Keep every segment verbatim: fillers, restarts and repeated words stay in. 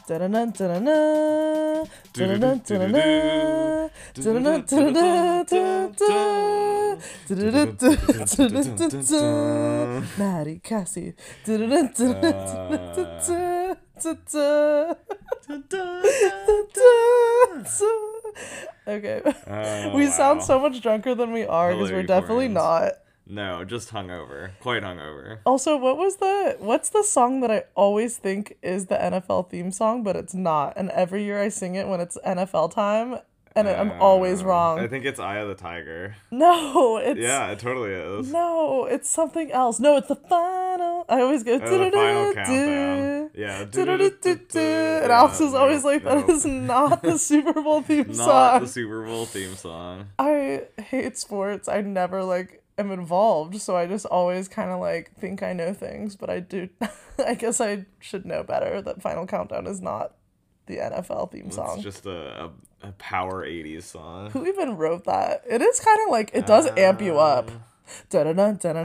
Da-da-dun, da-da-dun, da-da-dun, da-da-dun, da-da-dun, da-da-dun, da-da-dun, da-da-dun, da-da-dun, Maddie Cassie. Da-da-dun, da-da-dun, da-da-dun, da-da-dun. Okay. Oh, We sound wow. so much drunker than we are because Hello, we're definitely euphorians. not. No, just hungover. Quite hungover. Also, what was the what's the song that I always think is the N F L theme song, but it's not, and every year I sing it when it's N F L time, and I'm always Um, wrong. I think it's Eye of the Tiger. No, it's Yeah, it totally is. no, it's something else. No, it's the final. I always go Oh, the final do-do-do-do, countdown. Yeah. do-do-do-do-do. And Yeah, Alex is no, always like, that no. is not the Super Bowl theme Not song. the Super Bowl theme song. I hate sports. I never like am involved, so I just always kind of like think I know things, but I do. I guess I should know better that Final Countdown is not the N F L theme song. It's just a, a, a power eighties song. Who even wrote that? It is kind of like it does amp you up. Da-da-dun, da-da-dun.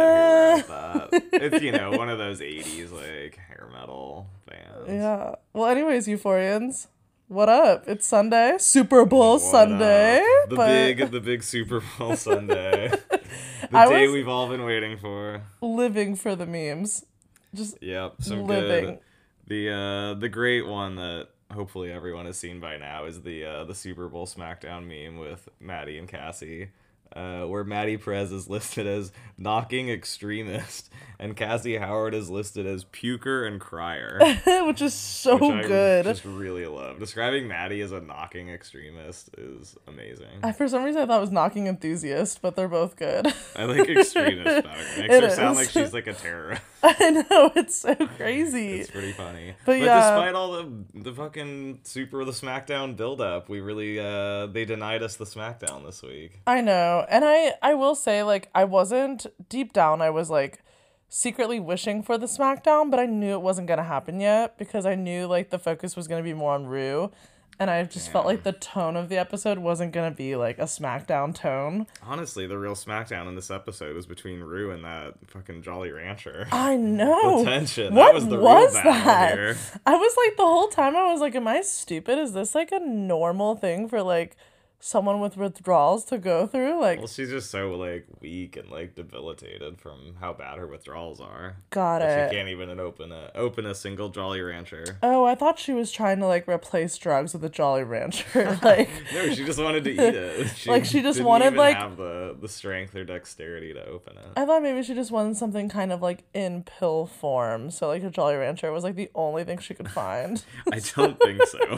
I forget who wrote that. It's, you know, one of those eighties, like, hair metal bands. Yeah. Well, anyways, Euphorians, what up? It's Sunday, Super Bowl What Sunday. up? The but big, the big Super Bowl Sunday. The I day was- we've all been waiting for. living for the memes. Just Yep, some living. good. The uh, the great one that hopefully everyone has seen by now is the uh, the Super Bowl SmackDown meme with Maddie and Cassie, uh, where Maddie Perez is listed as knocking extremist and Cassie Howard is listed as puker and crier. which is so which I good. just really love. Describing Maddie as a knocking extremist is amazing. I, for some reason, I thought it was knocking enthusiast, but they're both good. I like extremist better. It makes It her sound is. like she's like a terrorist. I know, it's so crazy. It's pretty funny. But But, yeah. despite all the the fucking Super the SmackDown build up, we really uh they denied us the SmackDown this week. I know. And I, I will say, like, I wasn't, deep down, I was, like, secretly wishing for the SmackDown, but I knew it wasn't going to happen yet because I knew, like, the focus was going to be more on Rue. And I just felt Yeah. like the tone of the episode wasn't going to be, like, a SmackDown tone. Honestly, the real SmackDown in this episode was between Rue and that fucking Jolly Rancher. I know. The tension. What that was the was real battle that? here. I was like, the whole time I was like, am I stupid? Is this like a normal thing for like someone with withdrawals to go through? Like, Well, she's just so like weak and like debilitated from how bad her withdrawals are. got That it. She can't even open a open a single Jolly Rancher. Oh, I thought she was trying to like replace drugs with a Jolly Rancher. Like, No, she just wanted to eat it. She Like, she just didn't wanted, even like- have the the strength or dexterity to open it. I thought maybe she just wanted something kind of like in pill form. So like a Jolly Rancher was like the only thing she could find. I don't think so.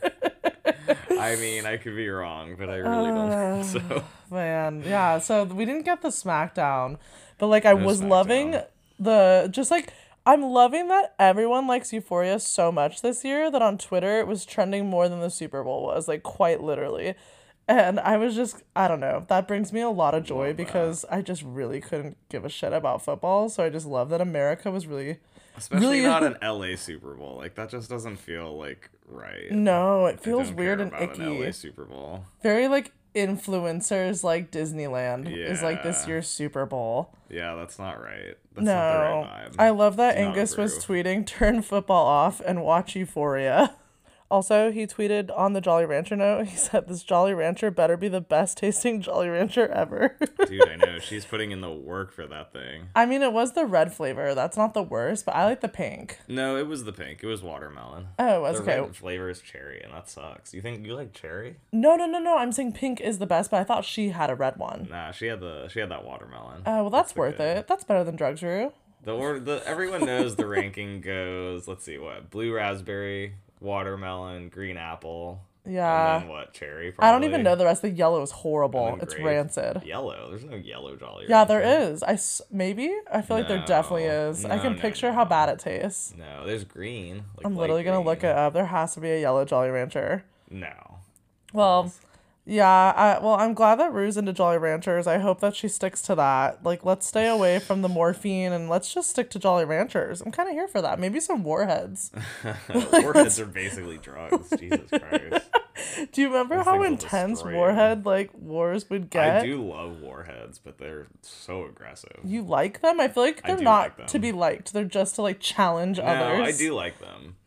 I mean, I could be wrong, but I really don't think so. Man, yeah. So we didn't get the SmackDown, but like I No was SmackDown. loving the just like I'm loving that everyone likes Euphoria so much this year that on Twitter it was trending more than the Super Bowl was, like quite literally. And I was just, I don't know, that brings me a lot of joy Love that. because I just really couldn't give a shit about football. So I just love that America was really, Especially Really? not an L A Super Bowl. Like that just doesn't feel like right. no, it I feels don't weird care and about An L icky. A Super Bowl. Very like influencers like Disneyland is like this Yeah. year's Super Bowl. Yeah, that's not right. That's not the No, right vibe. I love that Do not Angus was approve. tweeting, turn football off and watch Euphoria. Also, he tweeted on the Jolly Rancher note, he said, this Jolly Rancher better be the best tasting Jolly Rancher ever. Dude, I know. She's putting in the work for that thing. I mean, it was the red flavor. That's not the worst, but I like the pink. No, it was the pink. It was watermelon. Oh, it was The okay. red flavor is cherry, and that sucks. You think you like cherry? No, no, no, no. I'm saying pink is the best, but I thought she had a red one. Nah, she had the she had that watermelon. Oh, well, that's the worth good. it. That's better than drugs, Rue. The or the everyone knows the ranking goes. Let's see what blue raspberry, watermelon, green apple. Yeah. And then what cherry? I don't even probably? know the rest. The yellow is horrible. And then It's grape. rancid. Yellow. There's no yellow Jolly Yeah, Rancher. there is. I s- maybe I feel like there definitely No. is. I No, can no, picture no. how bad it tastes. No, there's green. Like I'm light literally gonna look green. it up. There has to be a yellow Jolly Rancher. No. Well, yeah. I, well, I'm glad that Rue's into Jolly Ranchers. I hope that she sticks to that. Like, let's stay away from the morphine and let's just stick to Jolly Ranchers. I'm kind of here for that. Maybe some warheads. Warheads are basically drugs. Jesus Christ. Do you remember Those how things will intense destroy you. warhead like wars would get? I do love warheads, but they're so aggressive. You like them? I feel like I they're do not like to them. be liked. They're just to like challenge No, others. I do like them.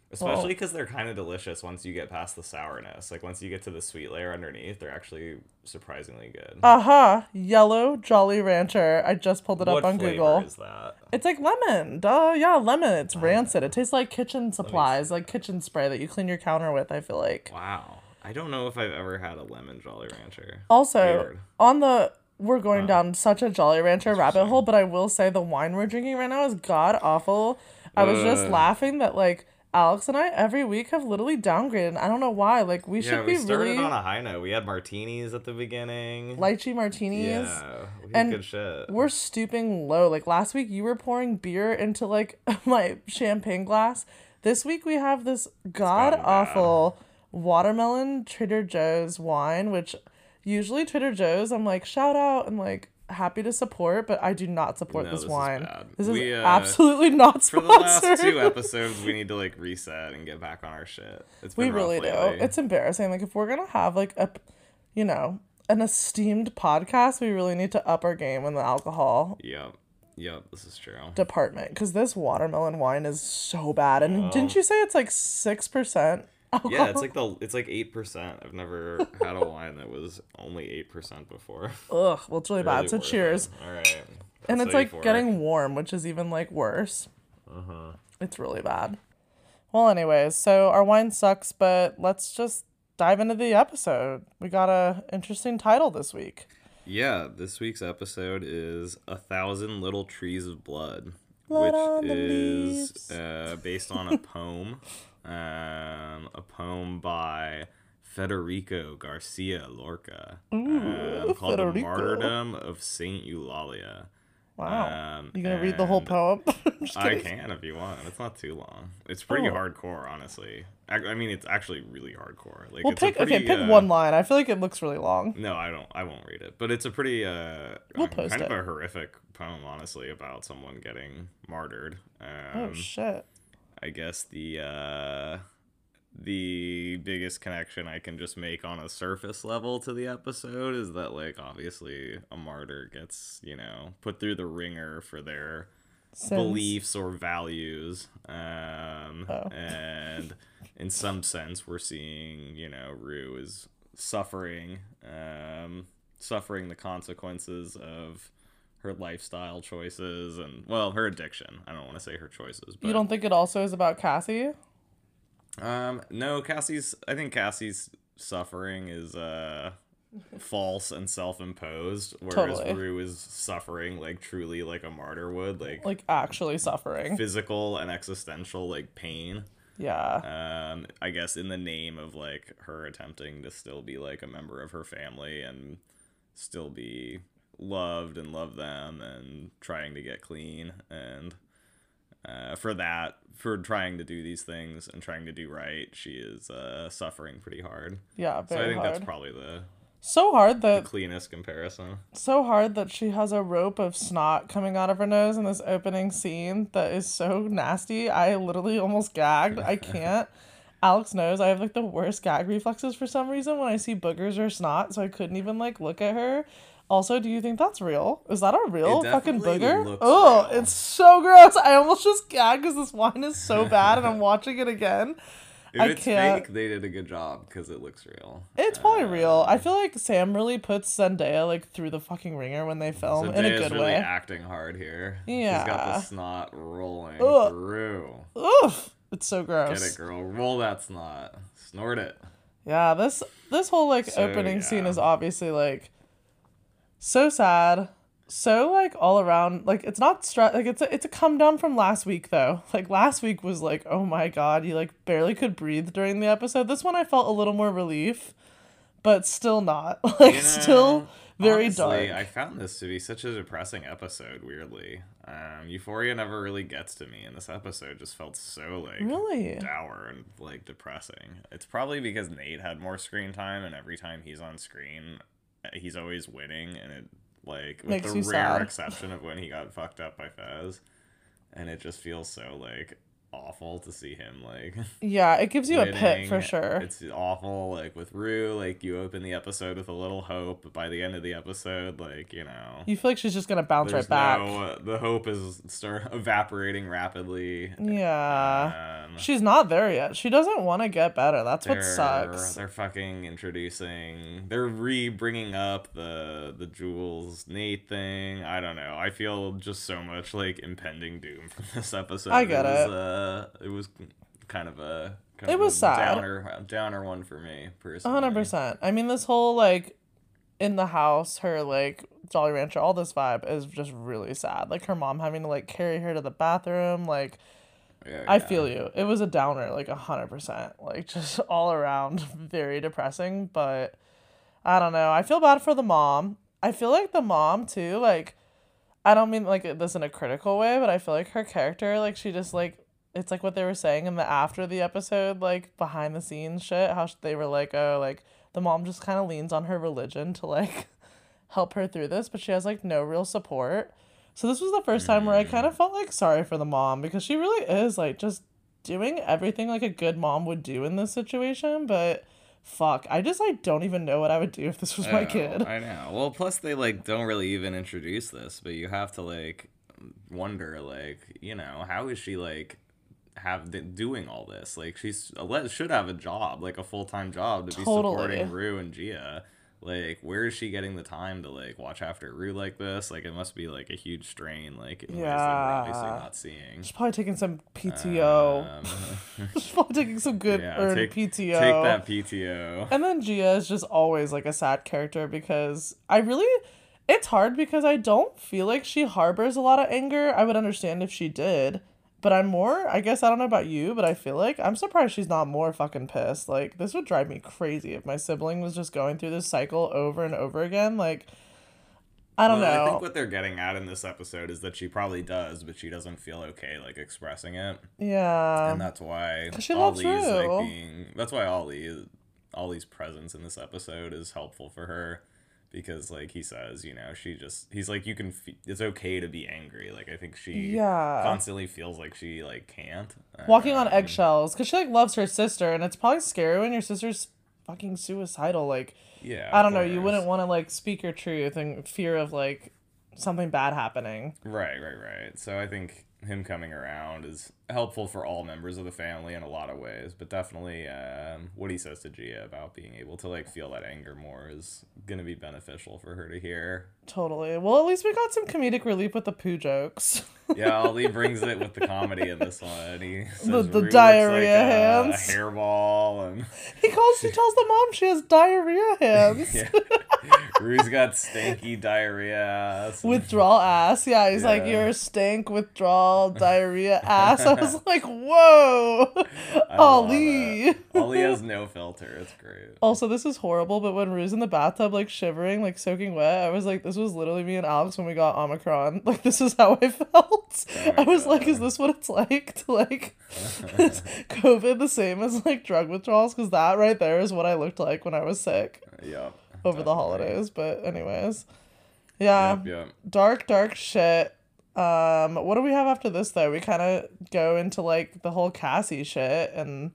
Especially because they're kind of delicious once you get past the sourness. Like once you get to the sweet layer underneath, they're actually surprisingly good. Uh-huh. Yellow Jolly Rancher. I just pulled it What up on flavor Google. is that? It's like lemon. Duh, yeah, lemon. It's rancid. It tastes like kitchen supplies, like kitchen spray that you clean your counter with, I feel like. Wow. I don't know if I've ever had a lemon Jolly Rancher. Also, Weird. on the we're going down such a Jolly Rancher rabbit hole, but I will say the wine we're drinking right now is god awful. I was just Ugh. laughing that like Alex and I every week have literally downgraded. And I don't know why. Like we Yeah, should we be started really on a high note. We had martinis at the beginning. lychee martinis. Yeah, we had And good shit. We're stooping low. Like last week you were pouring beer into like my champagne glass. This week we have this god awful watermelon Trader Joe's wine, which usually Trader Joe's I'm like shout out and like happy to support, but I do not support No, this, this is wine. bad. This We, is uh, absolutely not For sponsored. the last two episodes, we need to like reset and get back on our shit. It's been We rough really do. lately. It's embarrassing. Like if we're gonna have like a, you know, an esteemed podcast, we really need to up our game in the alcohol Yep. Yep, this is true. department because this watermelon wine is so bad. And didn't you say it's like six percent? Yeah, it's like the it's like eight percent. I've never had a wine that was only eight percent before. Ugh. Well, it's really, Really bad. So worth cheers. it. All right. And That's it's like eighty-four. getting warm, which is even like worse. Uh huh. It's really bad. Well, anyways, so our wine sucks, but let's just dive into the episode. We got a interesting title this week. Yeah, this week's episode is A Thousand Little Trees of Blood, Blood on which the is leaves. uh, based on a poem, um, a poem by Federico Garcia Lorca, um, called Federico. The Martyrdom of Saint Eulalia. Wow. Um, You gonna read the whole and poem? Just I kidding. can if you want. It's not too long. It's pretty Oh. hardcore, honestly. I, I mean, it's actually really hardcore. Like, Well, it's a pick pretty, okay. Pick uh, one line. I feel like it looks really long. No, I don't. I won't read it. But it's a pretty, uh, We'll um, post kind it. of a horrific poem, honestly, about someone getting martyred. Um, Oh shit. I guess the uh, the biggest connection I can just make on a surface level to the episode is that, like, obviously, a martyr gets, you know, put through the ringer for their Sins. beliefs or values, um, Oh. and in some sense, we're seeing, you know, Rue is suffering, um, suffering the consequences of her lifestyle choices and, well, her addiction. I don't want to say her choices, but You don't think it also is about Cassie? um, no, Cassie's. I think Cassie's suffering is uh false and self-imposed, whereas Totally. Rue is suffering like truly like a martyr would, like Like actually suffering? physical and existential like pain. Yeah. Um, I guess in the name of like her attempting to still be like a member of her family and still be loved and love them and trying to get clean and uh, for that for trying to do these things and trying to do right, she is uh, suffering pretty hard. Yeah. So I Very think hard. that's probably the, So hard the that cleanest comparison. so hard that she has a rope of snot coming out of her nose in this opening scene that is so nasty. I literally almost gagged. I can't. Alex knows I have like the worst gag reflexes for some reason when I see boogers or snot, so I couldn't even like look at her. Also, do you think that's real? Is that a real It fucking definitely booger? looks Oh, real. it's so gross. I almost just gagged because this wine is so bad and I'm watching it again. If I it's can't. fake, they did a good job because it looks real. It's probably Uh, real. I feel like Sam really puts Zendaya like through the fucking ringer when they film in a Zendaya's good really way. acting hard here. She's got Yeah. the snot rolling Ugh. through. Oof, it's so Get gross. it, girl. Roll that snot. Snort it. Yeah, this this whole like So, opening scene yeah. is obviously like so sad, so like all around like it's not stress like it's a it's a come down from last week though. Like last week was like oh my god, you like barely could breathe during the episode. This one I felt a little more relief, but still not like You know, still very honestly, dark. I found this to be such a depressing episode, weirdly. Um, Euphoria never really gets to me, and this episode just felt so, like, Really? dour and, like, depressing. It's probably because Nate had more screen time, and every time he's on screen, he's always winning, and it, like, with Makes the you rare sad. exception of when he got fucked up by Fez, and it just feels so, like, awful to see him like Yeah, it gives you a pit for winning. sure. It's awful. Like with Rue, like you open the episode with a little hope, but by the end of the episode, like, you know, You feel like she's just gonna bounce there's right back. no the hope is start evaporating rapidly. Yeah. Um, She's not there yet. She doesn't want to get better. That's what they're sucks. they're fucking introducing. They're re bringing up the the Jules Nate thing. I don't know. I feel just so much like impending doom from this episode. I get it. it. Was, uh, it was kind of a kind It of was a sad. downer downer one for me personally. one hundred percent. I mean, this whole, like, in the house, her, like, Jolly Rancher, all this vibe is just really sad. Like, her mom having to, like, carry her to the bathroom. Like, Yeah, I yeah. feel you. It was a downer, like, one hundred percent. Like, just all around very depressing. But I don't know. I feel bad for the mom. I feel like the mom, too, like, I don't mean, like, this in a critical way, but I feel like her character, like, she just, like, it's like what they were saying in the after the episode, like, behind the scenes shit, how sh- they were like, oh, like, the mom just kind of leans on her religion to, like, help her through this, but she has, like, no real support. So this was the first time where I kind of felt, like, sorry for the mom, because she really is, like, just doing everything like a good mom would do in this situation, but fuck, I just, like, don't even know what I would do if this was my I know, kid. I know. Well, plus they like don't really even introduce this, but you have to like wonder, like, you know, how is she like have th- doing all this? Like, she's a- should have a job, like a full time job, to be Totally. supporting Rue and Gia. Like, where is she getting the time to like watch after Rue like this? Like, it must be like a huge strain, like in ways that we're obviously Yeah. not seeing. She's probably taking some P T O. Um, She's probably taking some good yeah, earned take, P T O. take that P T O. And then Gia is just always like a sad character because I really, it's hard because I don't feel like she harbors a lot of anger. I would understand if she did, but I'm more, I guess I don't know about you, but I feel like I'm surprised she's not more fucking pissed. Like, this would drive me crazy if my sibling was just going through this cycle over and over again. Like, I don't Well, know. I think what they're getting at in this episode is that she probably does, but she doesn't feel okay like expressing it, Yeah. and that's why 'Cause she loves Ollie's like Rue. being. That's why Ollie, is- Ollie's presence in this episode is helpful for her, because like he says, you know, she just he's like you can. F- it's okay to be angry. Like I think she Yeah. constantly feels like she like can't. Walking on Um, eggshells because she like loves her sister, and it's probably scary when your sister's fucking suicidal. Like, Yeah, I of don't know, you course. wouldn't want to like speak your truth and fear of like something bad happening. Right, right, right. So I think him coming around is helpful for all members of the family in a lot of ways, but definitely um, what he says to Gia about being able to like feel that anger more is gonna be beneficial for her to hear. Totally. Well, at least we got some comedic relief with the poo jokes. Yeah, Ollie brings it with the comedy in this one. He says The- the Rue looks diarrhea like a, hands. a hairball, and he calls. He tells the mom she has diarrhea hands. yeah, Rue's got stanky diarrhea ass. Withdrawal ass. Yeah, he's like, Yeah. you're stank, withdrawal, diarrhea ass. I was like, whoa, I love Ollie. it. Ollie has no filter. It's great. Also, this is horrible, but when Rue's in the bathtub, like shivering, like soaking wet, I was like, this was literally me and Alex when we got Omicron. Like, this is how I felt. Oh my I was like, God. is this what it's like to like, is COVID the same as like drug withdrawals? Because that right there is what I looked like when I was sick Yep. over the definitely. holidays. But anyways, yeah, Yep, yep. dark, dark shit. Um, what do we have after this though? We kind of go into like the whole Cassie shit and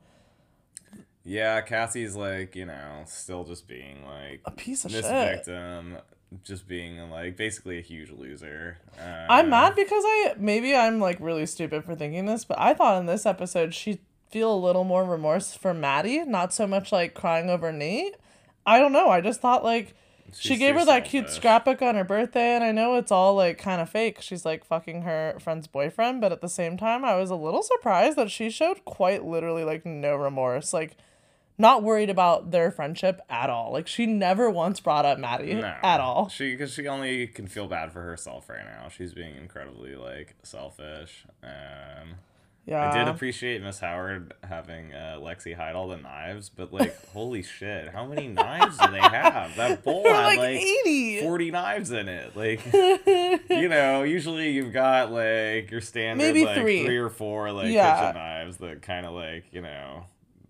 Yeah, Cassie's like, you know, still just being like a piece of this shit. victim, just being like basically a huge loser. Um, I'm mad because I maybe I'm like really stupid for thinking this, but I thought in this episode she'd feel a little more remorse for Maddie, not so much like crying over Nate. I don't know. I just thought like she she's gave too her that cute selfish. scrapbook on her birthday, and I know it's all like kind of fake. She's like fucking her friend's boyfriend, but at the same time, I was a little surprised that she showed quite literally like no remorse, like not worried about their friendship at all. Like she never once brought up Maddie No, at all. She because she only can feel bad for herself right now. She's being incredibly like selfish. Um, Yeah. I did appreciate Miss Howard having uh, Lexi hide all the knives, but like, holy shit, how many knives do they have? That bowl They're had like, like eighty. forty knives in it. Like, you know, usually you've got like your standard Maybe like three. three or four like Yeah. kitchen knives that kind of like, you know,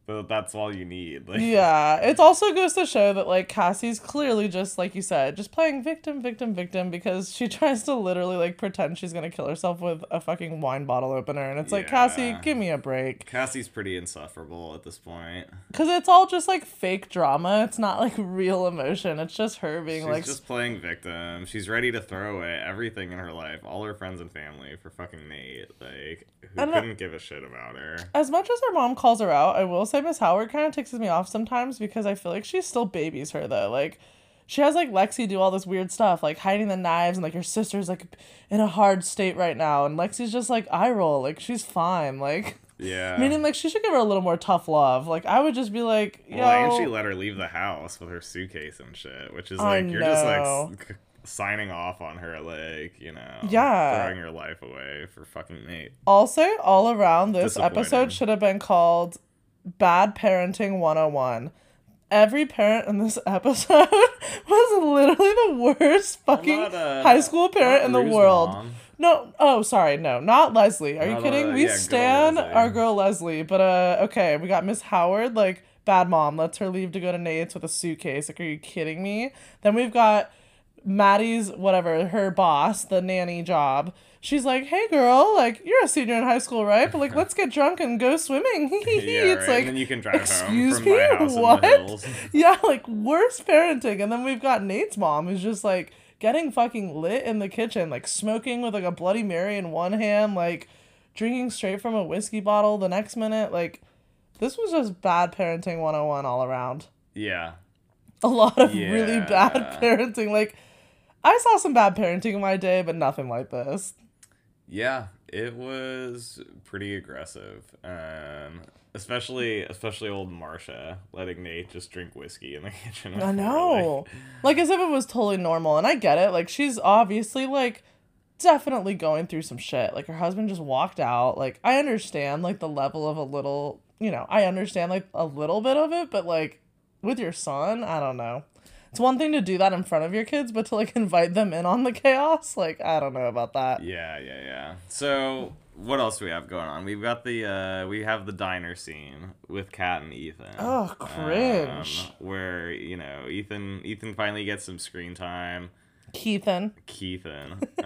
but that's all you need. Like, Yeah, it also goes to show that like Cassie's clearly just like you said, just playing victim, victim, victim because she tries to literally like pretend she's gonna kill herself with a fucking wine bottle opener, and it's like Cassie, Yeah. give me a break. Cassie's pretty insufferable at this point. Because it's all just like fake drama. It's not like real emotion. It's just her being She's like just playing victim. She's ready to throw away everything in her life, all her friends and family, for fucking Nate. Like, who And, uh, couldn't give a shit about her? as much as her mom calls her out, I will say Miss Howard kind of takes me off sometimes because I feel like she still babies her though. Like she has like Lexi do all this weird stuff, like hiding the knives, and like her sister's like in a hard state right now, and Lexi's just like eye roll, like she's fine, like Yeah. meaning like she should give her a little more tough love. Like I would just be like, yo, Well, and she let her leave the house with her suitcase and shit, which is I like, you're just know. like s- signing off on her, like, you know, Yeah. throwing your life away for fucking Nate. I'll say all around this Disappointing. episode should have been called Bad Parenting one oh one. Every parent in this episode was literally the worst fucking Not, uh, high school parent not in the Rue's world. mom. No, oh, sorry, no, not Leslie. Are you Not, kidding? uh, we yeah, good old stan Leslie. our girl Leslie, but uh, okay, we got Miss Howard, like, bad mom, lets her leave to go to Nate's with a suitcase. Like, are you kidding me? Then we've got Maddie's, whatever, her boss, the nanny job. She's like, hey, girl, like, you're a senior in high school, right? But, like, let's get drunk and go swimming. Yeah, It's right. like, and then you can drive excuse home from me, my house what? in the hills. Yeah, like, worst parenting. And then we've got Nate's mom who's just, like, getting fucking lit in the kitchen, like, smoking with, like, a Bloody Mary in one hand, like, drinking straight from a whiskey bottle the next minute. Like, this was just bad parenting one oh one all around. Yeah. A lot of really Yeah. bad parenting. Like, I saw some bad parenting in my day, but nothing like this. Yeah, it was pretty aggressive. Um, especially especially old Marsha letting Nate just drink whiskey in the kitchen. with I her, know. like- Like, as if it was totally normal. And I get it. Like, she's obviously, like, definitely going through some shit. Like, her husband just walked out. Like, I understand, like, the level of a little, you know, I understand, like, a little bit of it. But, like, with your son, I don't know. It's one thing to do that in front of your kids, but to, like, invite them in on the chaos, like, I don't know about that. Yeah, yeah, yeah. So what else do we have going on? We've got the uh, we have the diner scene with Kat and Ethan. Oh, cringe. Um, where you know Ethan Ethan finally gets some screen time. Keithan. Keithan. Um,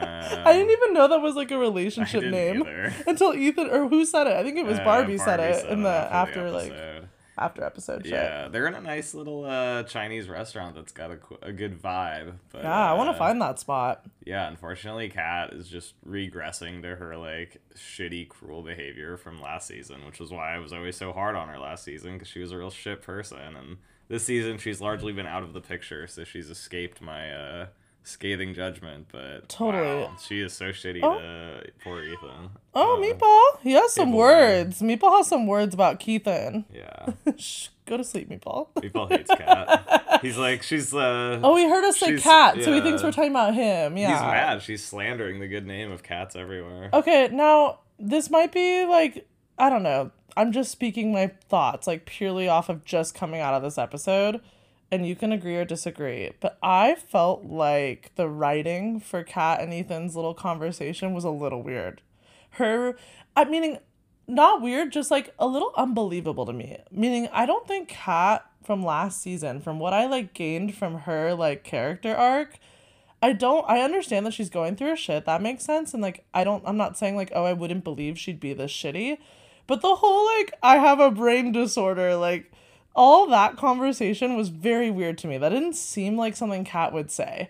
I didn't even know that was, like, a I relationship didn't name. either. Until Ethan, or who said it? I think it was Uh, Barbie, said it in the after after, the like, episode. after episode shit. Yeah, they're in a nice little uh, Chinese restaurant that's got a, qu- a good vibe. But, Yeah, I want uh, to find that spot. Yeah, unfortunately, Kat is just regressing to her like shitty, cruel behavior from last season, which was why I was always so hard on her last season because she was a real shit person. And this season, she's largely been out of the picture, so she's escaped my uh, scathing judgment. But Totally. wow, she is so shitty Oh. to poor Ethan. Oh, Uh, Meatball. He has some Meatball. words. Meatball has some words about Keithan. Yeah, Shh, go to sleep, Meatball. people hates Kat. He's like, she's uh. Oh, he heard us say She's- cat, so he yeah. thinks we're talking about him. Yeah. He's mad. She's slandering the good name of cats everywhere. Okay, now this might be like, I don't know. I'm just speaking my thoughts, like purely off of just coming out of this episode, and you can agree or disagree. But I felt like the writing for Kat and Ethan's little conversation was a little weird. Her, I meaning, not weird, just like a little unbelievable to me. Meaning, I don't think Kat from last season, from what I like gained from her like character arc, I don't I understand that she's going through her shit. That makes sense. And like I don't I'm not saying like, oh, I wouldn't believe she'd be this shitty. But the whole like I have a brain disorder, like all that conversation was very weird to me. That didn't seem like something Kat would say.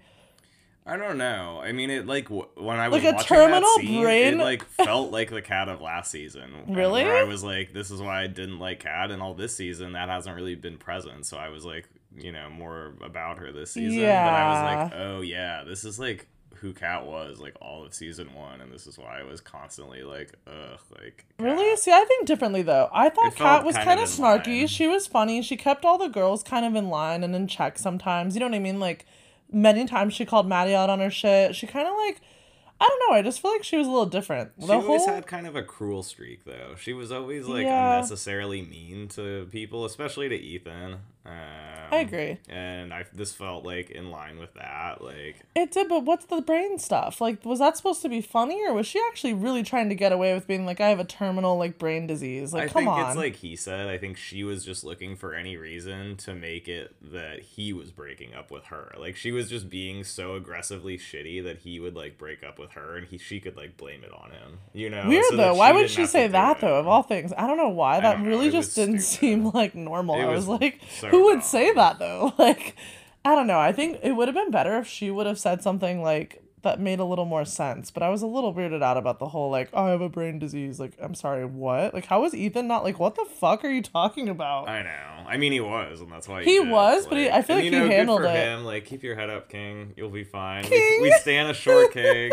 I don't know. I mean, it like w- when I was Like a watching terminal that scene, brain- it like felt like the Cat of last season. And Really? Where I was like, this is why I didn't like Cat, and all this season that hasn't really been present. So I was like, you know, more about her this season. But I was like, oh yeah, this is like who Cat was like all of season one, and this is why I was constantly like, ugh, like. Kat. Really? See, I think differently though. I thought It felt Kat was kind kind of of in snarky. line. She was funny. She kept all the girls kind of in line and in check sometimes. You know what I mean? Like many times she called Maddie out on her shit. She kind of like, I don't know. I just feel like she was a little different. She The always whole had kind of a cruel streak, though. She was always like Yeah. unnecessarily mean to people, especially to Ethan. Um, I agree. And I this felt like in line with that. Like It did, but what's the brain stuff? Like, was that supposed to be funny, or was she actually really trying to get away with being like, I have a terminal like brain disease? Like, I come think on. it's like he said. I think she was just looking for any reason to make it that he was breaking up with her. Like she was just being so aggressively shitty that he would like break up with her, and he she could like blame it on him. You know, Weird so that though. Why would didn't she have to say do that it. though? Of all things, I don't know why. That don't know, really it just was didn't stupid. seem like normal. It I was was like, so who would dumb. say that though? Like, I don't know. I think it would have been better if she would have said something like that made a little more sense. But I was a little weirded out about the whole like, oh, I have a brain disease. Like, I'm sorry, what? Like, how was Ethan not like, what the fuck are you talking about? I know. I mean, he was, and that's why He did. was, but he- I feel and, like you he know, handled good for it. him. Like, keep your head up, King. You'll be fine. King. We, we stand a short King.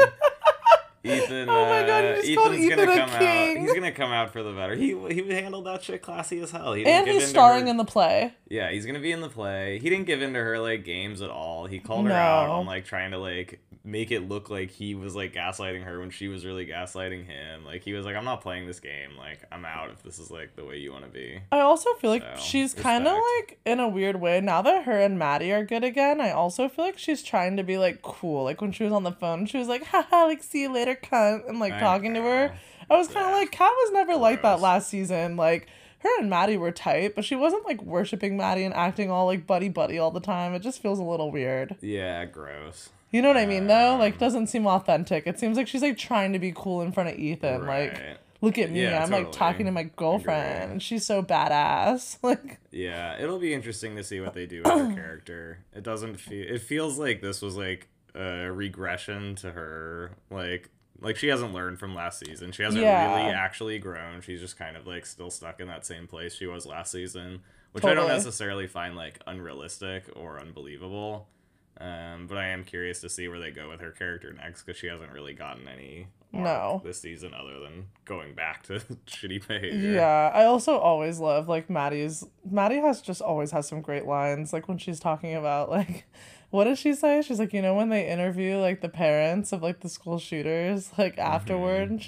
Ethan. Oh my God, you uh, just called Ethan's Ethan gonna a come out. king. He's gonna come out for the better. He he handled that shit classy as hell. He didn't And give he's in to starring her- in the play. Yeah, he's gonna be in the play. He didn't give in to her like games at all. He called her No. out on like trying to like make it look like he was like gaslighting her when she was really gaslighting him. Like he was like, I'm not playing this game. Like I'm out if this is like the way you want to be. I also feel like So, she's kind of respect. like, in a weird way, now that her and Maddie are good again, I also feel like she's trying to be like cool. Like when she was on the phone, she was like, haha, like see you later, cunt, and like I talking to know. her. I was kind of Yeah. like, Kat was never like that Gross. last season. Like her and Maddie were tight, but she wasn't like worshiping Maddie and acting all like buddy buddy all the time. It just feels a little weird. Yeah, gross. You know what I mean though? Um, Like doesn't seem authentic. It seems like she's like trying to be cool in front of Ethan. Like Right. look at me, Yeah, I'm like totally. talking to my girlfriend Agree. and she's so badass. Like Yeah, it'll be interesting to see what they do with her character. It doesn't feel. It feels like this was like a regression to her. Like, like she hasn't learned from last season. She hasn't Yeah. really actually grown. She's just kind of like still stuck in that same place she was last season, which I don't Totally. necessarily find like unrealistic or unbelievable. Um, but I am curious to see where they go with her character next because she hasn't really gotten any arc No. this season other than going back to shitty behavior. yeah, I also always love like Maddie's Maddie has just always has some great lines like when she's talking about like what does she say? She's like, you know, when they interview like the parents of like the school shooters like afterward.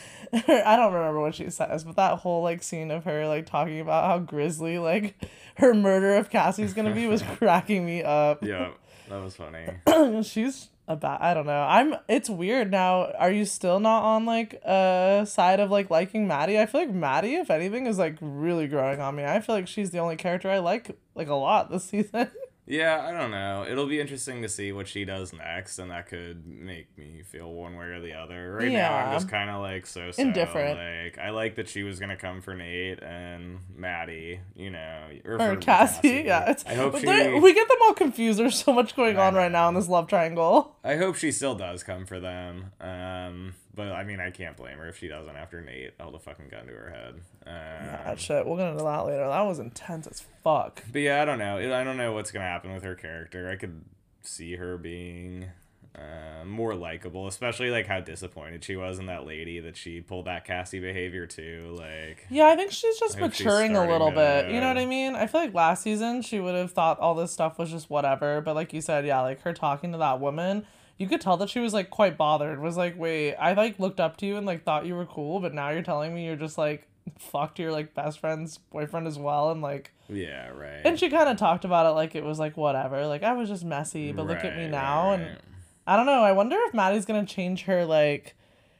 I don't remember what she says, but that whole like scene of her like talking about how grisly like her murder of Cassie's gonna be was cracking me up. Yeah, that was funny. She's a bad. I don't know. I'm. It's weird now. Are you still not on like a side of like liking Maddie? I feel like Maddie, if anything, is like really growing on me. I feel like she's the only character I like like a lot this season. Yeah, I don't know. It'll be interesting to see what she does next, and that could make me feel one way or the other. Right now, Yeah. I'm just kind of like so so. Indifferent. Like I like that she was gonna come for Nate and Maddie, you know, or, Or for Cassie, yeah. It's, I hope but she. they're- we get them all confused. There's so much going I on right now in this love triangle. I hope she still does come for them. Um, but I mean, I can't blame her if she doesn't after Nate held a fucking gun to her head. Um, Ah, shit. We'll get into that later. That was intense as fuck. But yeah, I don't know. I don't know what's gonna happen with her character. I could see her being uh, more likable, especially like how disappointed she was in that lady that she pulled that Cassie behavior too. Like, Yeah, I think she's just I hope she's maturing a starting little to- bit. You know what I mean? I feel like last season she would have thought all this stuff was just whatever. But like you said, yeah, like her talking to that woman, you could tell that she was like quite bothered. Was like, wait, I like looked up to you and like thought you were cool, but now you're telling me you're just like fucked your like best friend's boyfriend as well, and like. yeah, right. And she kind of talked about it like it was like whatever. Like I was just messy, but look at me Right, now, right, and right. I don't know. I wonder if Maddie's gonna change her like.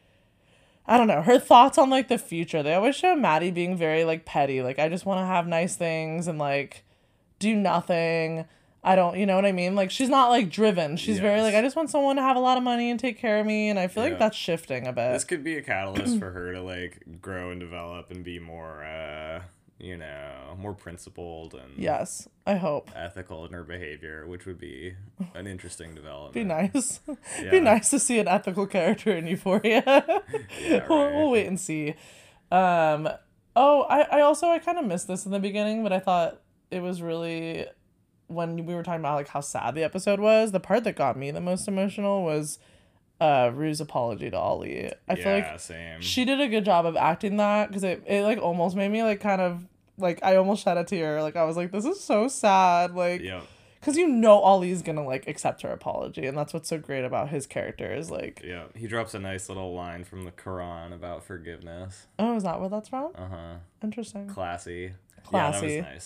I don't know, her thoughts on like the future. They always show Maddie being very like petty. Like I just want to have nice things and like do nothing. I don't, you know what I mean? Like she's not like driven. She's very Yes. like I just want someone to have a lot of money and take care of me. And I feel Yeah. like that's shifting a bit. This could be a catalyst for her to like grow and develop and be more, uh, you know, more principled and Yes, I hope. ethical in her behavior, which would be an interesting development. Be nice. Yeah. Be nice to see an ethical character in Euphoria. Yeah, we'll, right. we'll wait and see. Um, oh, I, I also, I kind of missed this in the beginning, but I thought it was really, when we were talking about like how sad the episode was, the part that got me the most emotional was uh, Rue's apology to Ollie. I feel Yeah, like same. she did a good job of acting that, because it, it like almost made me like kind of, like I almost shed a tear. Like I was like, this is so sad. Like, Yep. because you know Ollie's gonna like accept her apology, and that's what's so great about his character is like, Yeah, he drops a nice little line from the Quran about forgiveness. oh, is that where that's from? Uh huh. Interesting. Classy. Classy. Yeah, that was nice.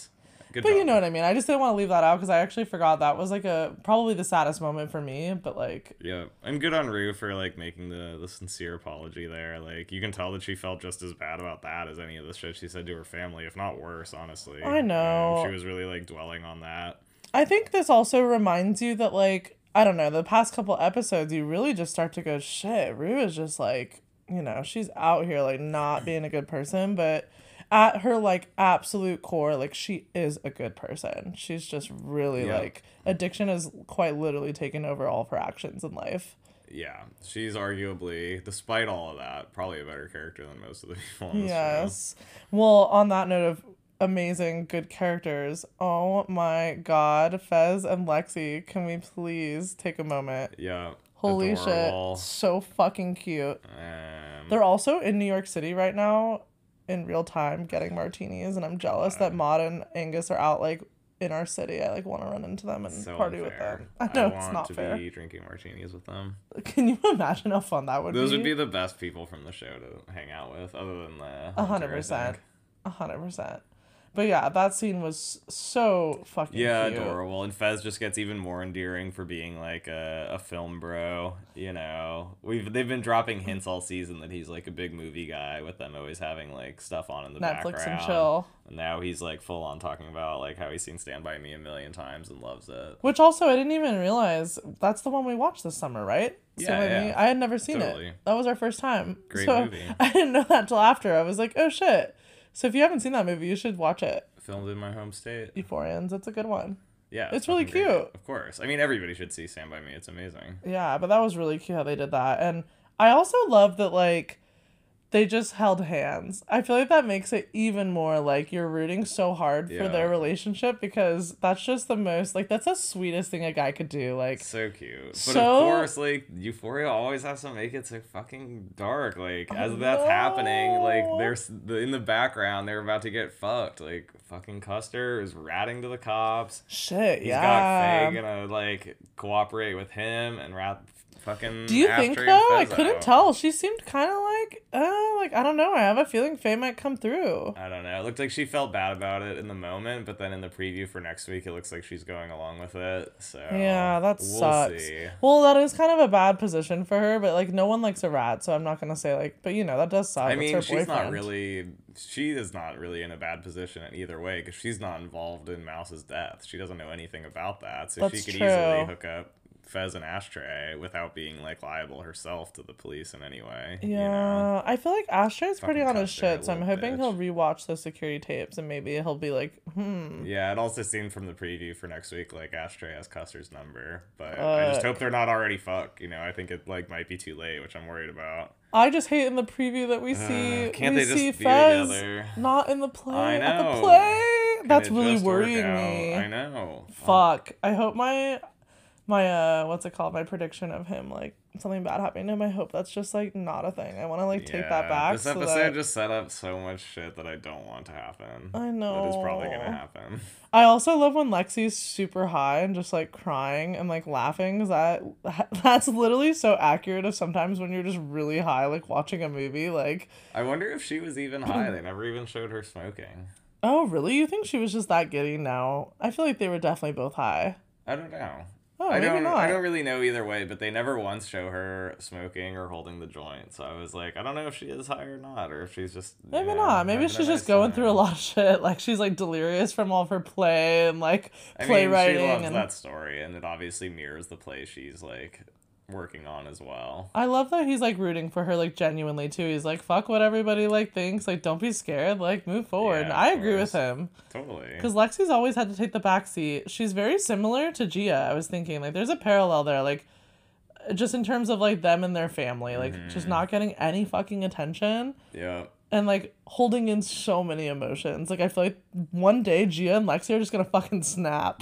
Good But job. you know what I mean. I just didn't want to leave that out because I actually forgot that was like a probably the saddest moment for me. But like, Yeah, and good on Rue for like making the the sincere apology there. Like you can tell that she felt just as bad about that as any of the shit she said to her family, if not worse, honestly. I know. Um, she was really like dwelling on that. I think this also reminds you that like I don't know the past couple episodes you really just start to go shit. Rue is just like you know she's out here like not being a good person, but at her like absolute core like she is a good person. She's just really Yeah. like addiction has quite literally taken over all of her actions in life. Yeah, she's arguably, despite all of that, probably a better character than most of the people on this show. Yes. Well, on that note of amazing good characters, oh my god, Fez and Lexi, can we please take a moment? Yeah. Holy adorable. shit, so fucking cute. Um, They're also in New York City right now in real time getting martinis, and I'm jealous that Maud and Angus are out like in our city. I like want to run into them and so party unfair. with them. I know I it's want not to fair. be drinking martinis with them. Can you imagine how fun that would Those be? would be the best people from the show to hang out with, other than the A hundred Hunter, I percent. think. A hundred percent. But yeah, that scene was so fucking Yeah, cute. adorable. And Fez just gets even more endearing for being like a, a film bro. You know, we've they've been dropping hints all season that he's like a big movie guy, with them always having like stuff on in the Netflix background. and chill. And now he's like full on talking about like how he's seen Stand By Me a million times and loves it. Which also I didn't even realize that's the one we watched this summer, right? Yeah, Stand By yeah. Me. I had never seen Totally. it. That was our first time. Great so movie. I didn't know that till after. I was like, oh shit. So if you haven't seen that movie, you should watch it. Filmed in my home state. Euphorians. It's a good one. Yeah, It's really fucking great. cute. Of course. I mean, everybody should see Stand By Me. It's amazing. Yeah, but that was really cute how they did that. And I also love that like they just held hands. I feel like that makes it even more like you're rooting so hard Yeah. for their relationship because that's just the most like that's the sweetest thing a guy could do. Like So cute. But So- of course, like, Euphoria always has to make it so fucking dark. Like, as I that's happening, like, know. there's the in the background, they're about to get fucked. Like, fucking Custer is ratting to the cops. shit, He's yeah. got Faye gonna, like, cooperate with him and rat fucking Do you think Ashtray though? and I Fez couldn't out. tell. She seemed kind of like, uh, like I don't know. I have a feeling Faye might come through. I don't know. It looked like she felt bad about it in the moment, but then in the preview for next week, it looks like she's going along with it. So Yeah, that we'll sucks. see. Well, that is kind of a bad position for her, but like no one likes a rat, so I'm not gonna say like. But you know that does suck. I It's mean, her she's not boyfriend. really. She is not really in a bad position in either way because she's not involved in Mouse's death. She doesn't know anything about that, so That's she could true. easily hook up Fez and Ashtray without being like liable herself to the police in any way. Yeah, You know? I feel like Ashtray's pretty Fucking on his Custer, shit, so I'm little hoping bitch. he'll rewatch the security tapes and maybe he'll be like, hmm. Yeah, it also seemed from the preview for next week like Ashtray has Custer's number, but I just Fuck. hope they're not already fuck. You know, I think it like might be too late, which I'm worried about. I just hate in the preview that we see can't we they just see be Fez together? not in the play I at the know. play. Can That's it really just work worrying out? me. I know. Fuck. I hope my my uh what's it called? My prediction of him like something bad happening to him. I hope that's just like not a thing. I want to like take that Yeah, back. This so episode that- just set up so much shit that I don't want to happen. I know. That is probably gonna happen. I also love when Lexi's super high and just like crying and like laughing. 'Cause that that's literally so accurate of sometimes when you're just really high, like watching a movie. Like, I wonder if she was even high. They never even showed her smoking. oh really? You think she was just that giddy? No, I feel like they were definitely both high. I don't know. Oh, I maybe don't. not. I don't really know either way, but they never once show her smoking or holding the joint. So I was like, I don't know if she is high or not, or if she's just you Maybe know, not. Maybe having she's a just nice going time. through a lot of shit. Like she's like delirious from all of her play and like I mean, playwriting. she loves and that story, and it obviously mirrors the play she's like working on as well. I love that he's like rooting for her like genuinely too. He's like, fuck what everybody like thinks. Like don't be scared. Like move forward. Yeah, and of I agree with course. him. Totally. Because Lexi's always had to take the back seat. She's very similar to Gia. I was thinking like there's a parallel there. Like just in terms of like them and their family. Like just Mm-hmm. not getting any fucking attention. Yeah. And like holding in so many emotions. Like I feel like one day Gia and Lexi are just gonna fucking snap.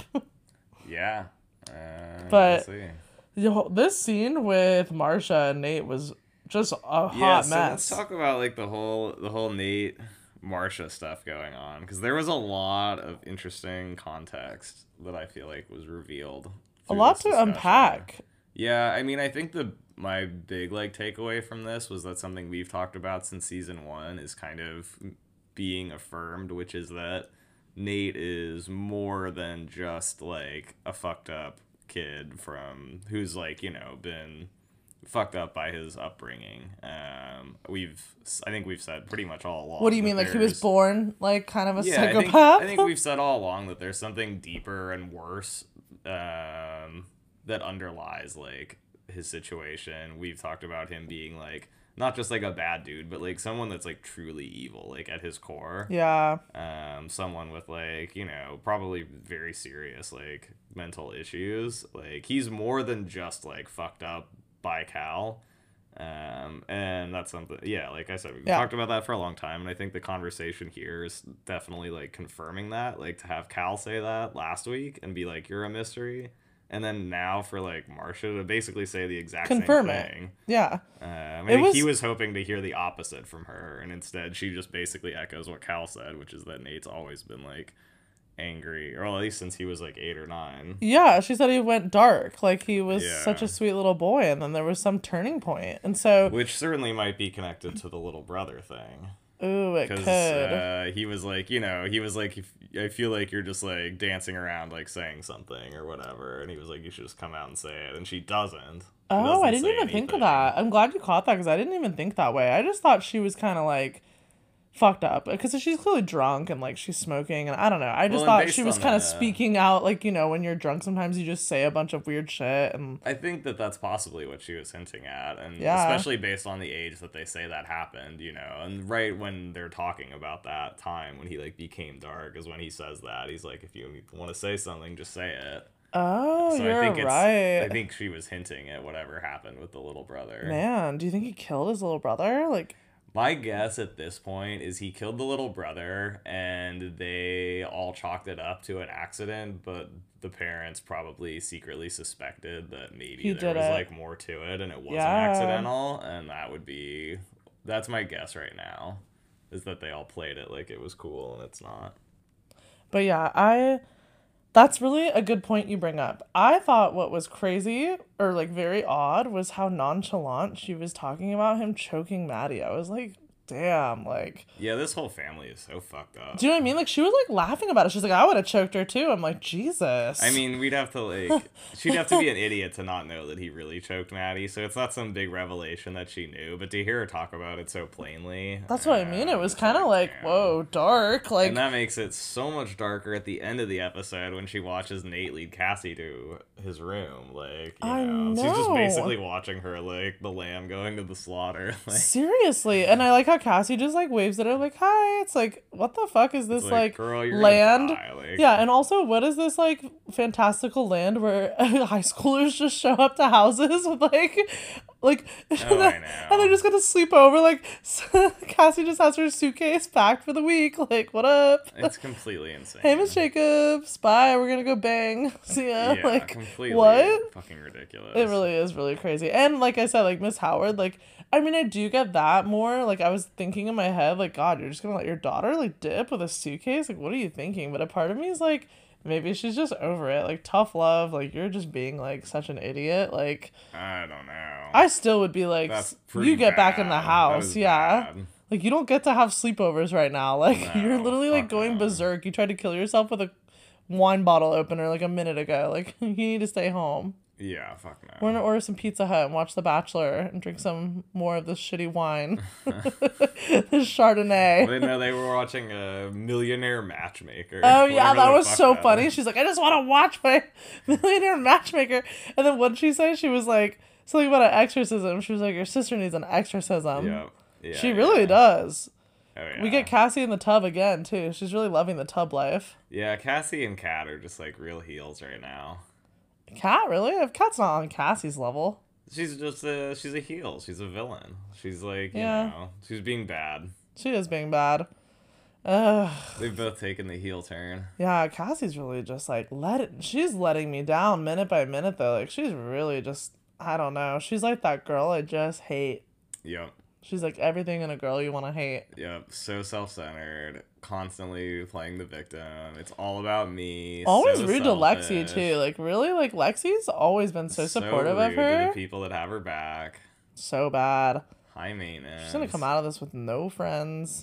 Yeah. Uh, But- we'll see. Yo, this scene with Marsha and Nate was just a hot Yeah, so mess. let's talk about like the whole the whole Nate Marsha stuff going on, because there was a lot of interesting context that I feel like was revealed. A through lot this to discussion. unpack. Yeah, I mean, I think the my big like takeaway from this was that something we've talked about since season one is kind of being affirmed, which is that Nate is more than just like a fucked up kid from who's like, you know, been fucked up by his upbringing. Um, we've, I think we've said pretty much all along. What do you mean? Like he was there's- born like kind of a yeah, psychopath? I think, I think we've said all along that there's something deeper and worse um, that underlies like his situation. We've talked about him being like not just like a bad dude, but like someone that's like truly evil, like at his core. Yeah. Um, someone with like, you know, probably very serious like mental issues. Like he's more than just like fucked up by Cal. Um, and that's something, yeah, like I said, we've Yeah. talked about that for a long time, and I think the conversation here is definitely like confirming that, like to have Cal say that last week and be like, you're a mystery, and then now for like Marcia to basically say the exact Confirm same it. thing. Yeah. Um, I It think was- he was hoping to hear the opposite from her, and instead she just basically echoes what Cal said, which is that Nate's always been like angry, or at least since he was like eight or nine. Yeah, she said he went dark. Like he was Yeah. such a sweet little boy, and then there was some turning point. And so, Which certainly might be connected to the little brother thing. ooh, it Because could. uh, he was like, you know, he was like, if, I feel like you're just like dancing around, like saying something or whatever. And he was like, you should just come out and say it. And she doesn't. She Oh, doesn't I didn't say even think of anything. that. I'm glad you caught that because I didn't even think that way. I just thought she was kind of like fucked up because she's clearly drunk and like she's smoking and I don't know. I just Well, and thought based she was on kind of the- speaking out, like, you know, when you're drunk sometimes you just say a bunch of weird shit and I think that that's possibly what she was hinting at, and Yeah. especially based on the age that they say that happened, you know, and right when they're talking about that time when he like became dark is when he says that. He's like, if you want to say something, just say it. oh, So you're I think it's, right. I think she was hinting at whatever happened with the little brother. Man, do you think he killed his little brother? Like, My guess at this point is he killed the little brother and they all chalked it up to an accident, but the parents probably secretly suspected that maybe He there did was it. like more to it and it wasn't Yeah. accidental, and that would be that's my guess right now, is that they all played it like it was cool and it's not. but yeah, I that's really a good point you bring up. I thought what was crazy or like very odd was how nonchalant she was talking about him choking Maddie. I was like, damn, like, Yeah, this whole family is so fucked up. do you know what I mean? Like, she was like laughing about it. She's like, I would have choked her too. I'm like, Jesus. I mean, we'd have to like, she'd have to be an idiot to not know that he really choked Maddie. So it's not some big revelation that she knew, but to hear her talk about it so plainly, that's what I mean. It uh, was it's kind of like, damn. whoa, dark. Like, And that makes it so much darker at the end of the episode when she watches Nate lead Cassie to his room. Like, you I know, she's just know. basically watching her like the lamb going to the slaughter. Like, seriously. And I like how Cassie just like waves at her, like, hi. It's like, what the fuck is this it's like, girl, you're land? Gonna die. Like, Yeah, and also, what is this like fantastical land where high schoolers just show up to houses with like, like, Oh, I know. and they're just gonna sleep over? Like, Cassie just has her suitcase packed for the week. Like, what up? It's completely insane. Hey, Miss Jacobs, bye. We're gonna go bang. See ya. Yeah, like, completely what? fucking ridiculous. It really is really crazy. And like I said, like Miss Howard, like I mean I do get that more. Like I was thinking in my head, like, God, you're just gonna let your daughter like dip with a suitcase? Like what are you thinking? But a part of me is like, maybe she's just over it. Like tough love, like you're just being like such an idiot. Like I don't know. I still would be like, That's "S- pretty you get back in the bad. That house. is Yeah. bad. Like you don't get to have sleepovers right now. Like you're No, literally like fuck going no. berserk. You tried to kill yourself with a wine bottle opener like a minute ago. Like you need to stay home. Yeah, fuck no. We're gonna order some Pizza Hut and watch The Bachelor and drink some more of this shitty wine. This Chardonnay. They know they were watching a Millionaire Matchmaker. Oh yeah, whatever that the was fuck so that funny. is. She's like, I just want to watch my Millionaire Matchmaker. And then what did she say? She was like something about an exorcism. She was like, your sister needs an exorcism. Yeah, yeah, she really yeah. does. Oh, yeah. We get Cassie in the tub again too. She's really loving the tub life. Yeah, Cassie and Kat are just like real heels right now. Cat, really? If Cat's not on Cassie's level. She's just a she's a heel. She's a villain. She's like, you Yeah. know, she's being bad. She is being bad. Ugh. They've both taken the heel turn. Yeah, Cassie's really just like let it. She's letting me down minute by minute though. Like she's really just I don't know. She's like that girl I just hate. Yep. She's like everything in a girl you want to hate. Yep. So self-centered, constantly playing the victim. It's all about me. Always so rude to Lexi selfish, too. Like really, like Lexi's always been so supportive of rude to her. the people that have her back. So bad. High maintenance. She's gonna come out of this with no friends.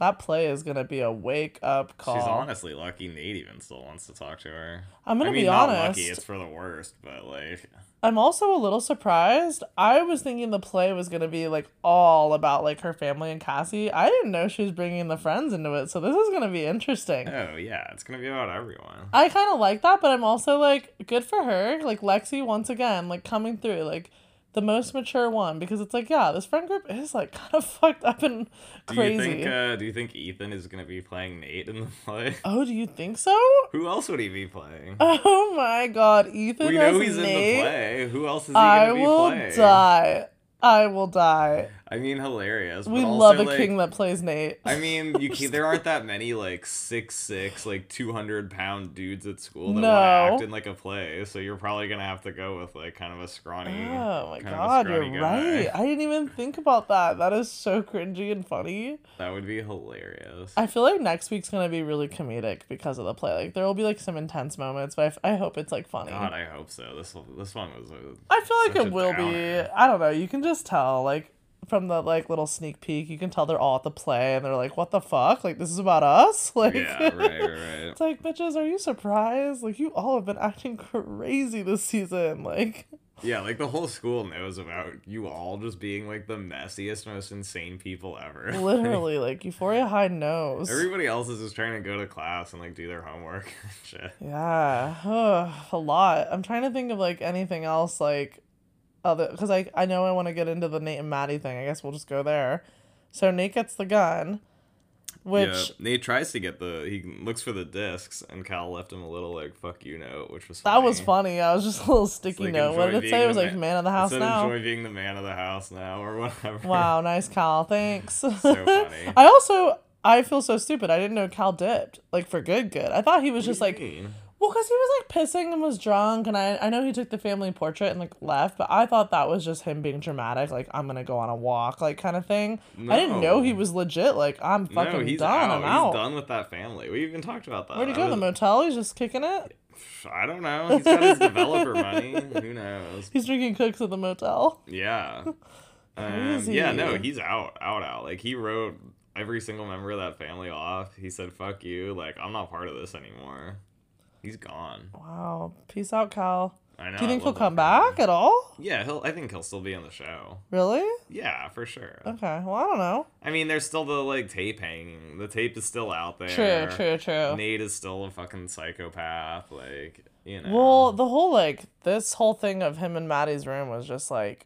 that play is gonna be a wake up call. She's honestly lucky Nate even still wants to talk to her. I'm gonna I mean, be not honest. lucky, it's for the worst, but like I'm also a little surprised. I was thinking the play was gonna be like all about like her family and Cassie. I didn't know she was bringing the friends into it, so this is gonna be interesting. oh yeah, it's gonna be about everyone. I kind of like that, but I'm also like, good for her. Like Lexi once again, like coming through, like the most mature one, because it's like, yeah, this friend group is like kind of fucked up and crazy. Do you think? Uh, do you think Ethan is gonna be playing Nate in the play? Oh, do you think so? Who else would he be playing? Oh my God, Ethan! We know as he's Nate? in the play. Who else is he I gonna be will playing? die. I will die. I mean, hilarious. We but also, love a like, king that plays Nate. I mean, you can, there aren't that many like six six, like two hundred pound dudes at school that No. want to act in like a play. So you're probably gonna have to go with like kind of a scrawny. Oh my kind of a God, you're scrawny right. guy. I didn't even think about that. That is so cringy and funny. That would be hilarious. I feel like next week's gonna be really comedic because of the play. Like there will be like some intense moments, but I, f- I hope it's like funny. God, I hope so. This this one was. A, I feel like such it a will downer. be. I don't know. You can just tell, like from the like little sneak peek, you can tell they're all at the play and they're like, "What the fuck? Like this is about us?" Like, Yeah, right, right, right. it's like, bitches, are you surprised? Like you all have been acting crazy this season. Like, Yeah, like the whole school knows about you all just being like the messiest, most insane people ever. literally, like Euphoria High knows. Everybody else is just trying to go to class and like do their homework and shit. Yeah, ugh, a lot. I'm trying to think of like anything else like other because I I know I want to get into the Nate and Maddie thing. I guess we'll just go there. So Nate gets the gun, which Yeah, Nate tries to get the he looks for the discs and Cal left him a little like fuck you note, which was funny. that was funny. I was just a little sticky like, note. What enjoy did it being say? It the was like ma- man of the It house said, now. enjoy being the man of the house now or whatever. Wow, nice Cal. Thanks. So funny. I also I feel so stupid. I didn't know Cal dipped like for good. Good. I thought he was What just do you like. mean? Well, because he was, like, pissing and was drunk, and I, I know he took the family portrait and, like, left, but I thought that was just him being dramatic, like, I'm gonna go on a walk, like, kind of thing. I didn't know No. he was legit, like, I'm fucking no, he's done, out. I'm He's out. done with that family. We even talked about that. Where'd he I go, the was- motel? He's just kicking it? I don't know. He's got his developer money. Who knows? He's drinking Cokes at the motel? Yeah. Um, Crazy. yeah, no, he's out, out, out. Like, he wrote every single member of that family off. He said, fuck you. Like, I'm not part of this anymore. He's gone. Wow. Peace out, Cal. I know. Do you I think he'll love come that guy. back at all? Yeah, he'll. I think he'll still be on the show. Really? Yeah, for sure. Okay, well, I don't know. I mean, there's still the, like, tape hanging. The tape is still out there. True, true, true. Nate is still a fucking psychopath. Like, you know. Well, the whole, like, this whole thing of him in Maddie's room was just, like,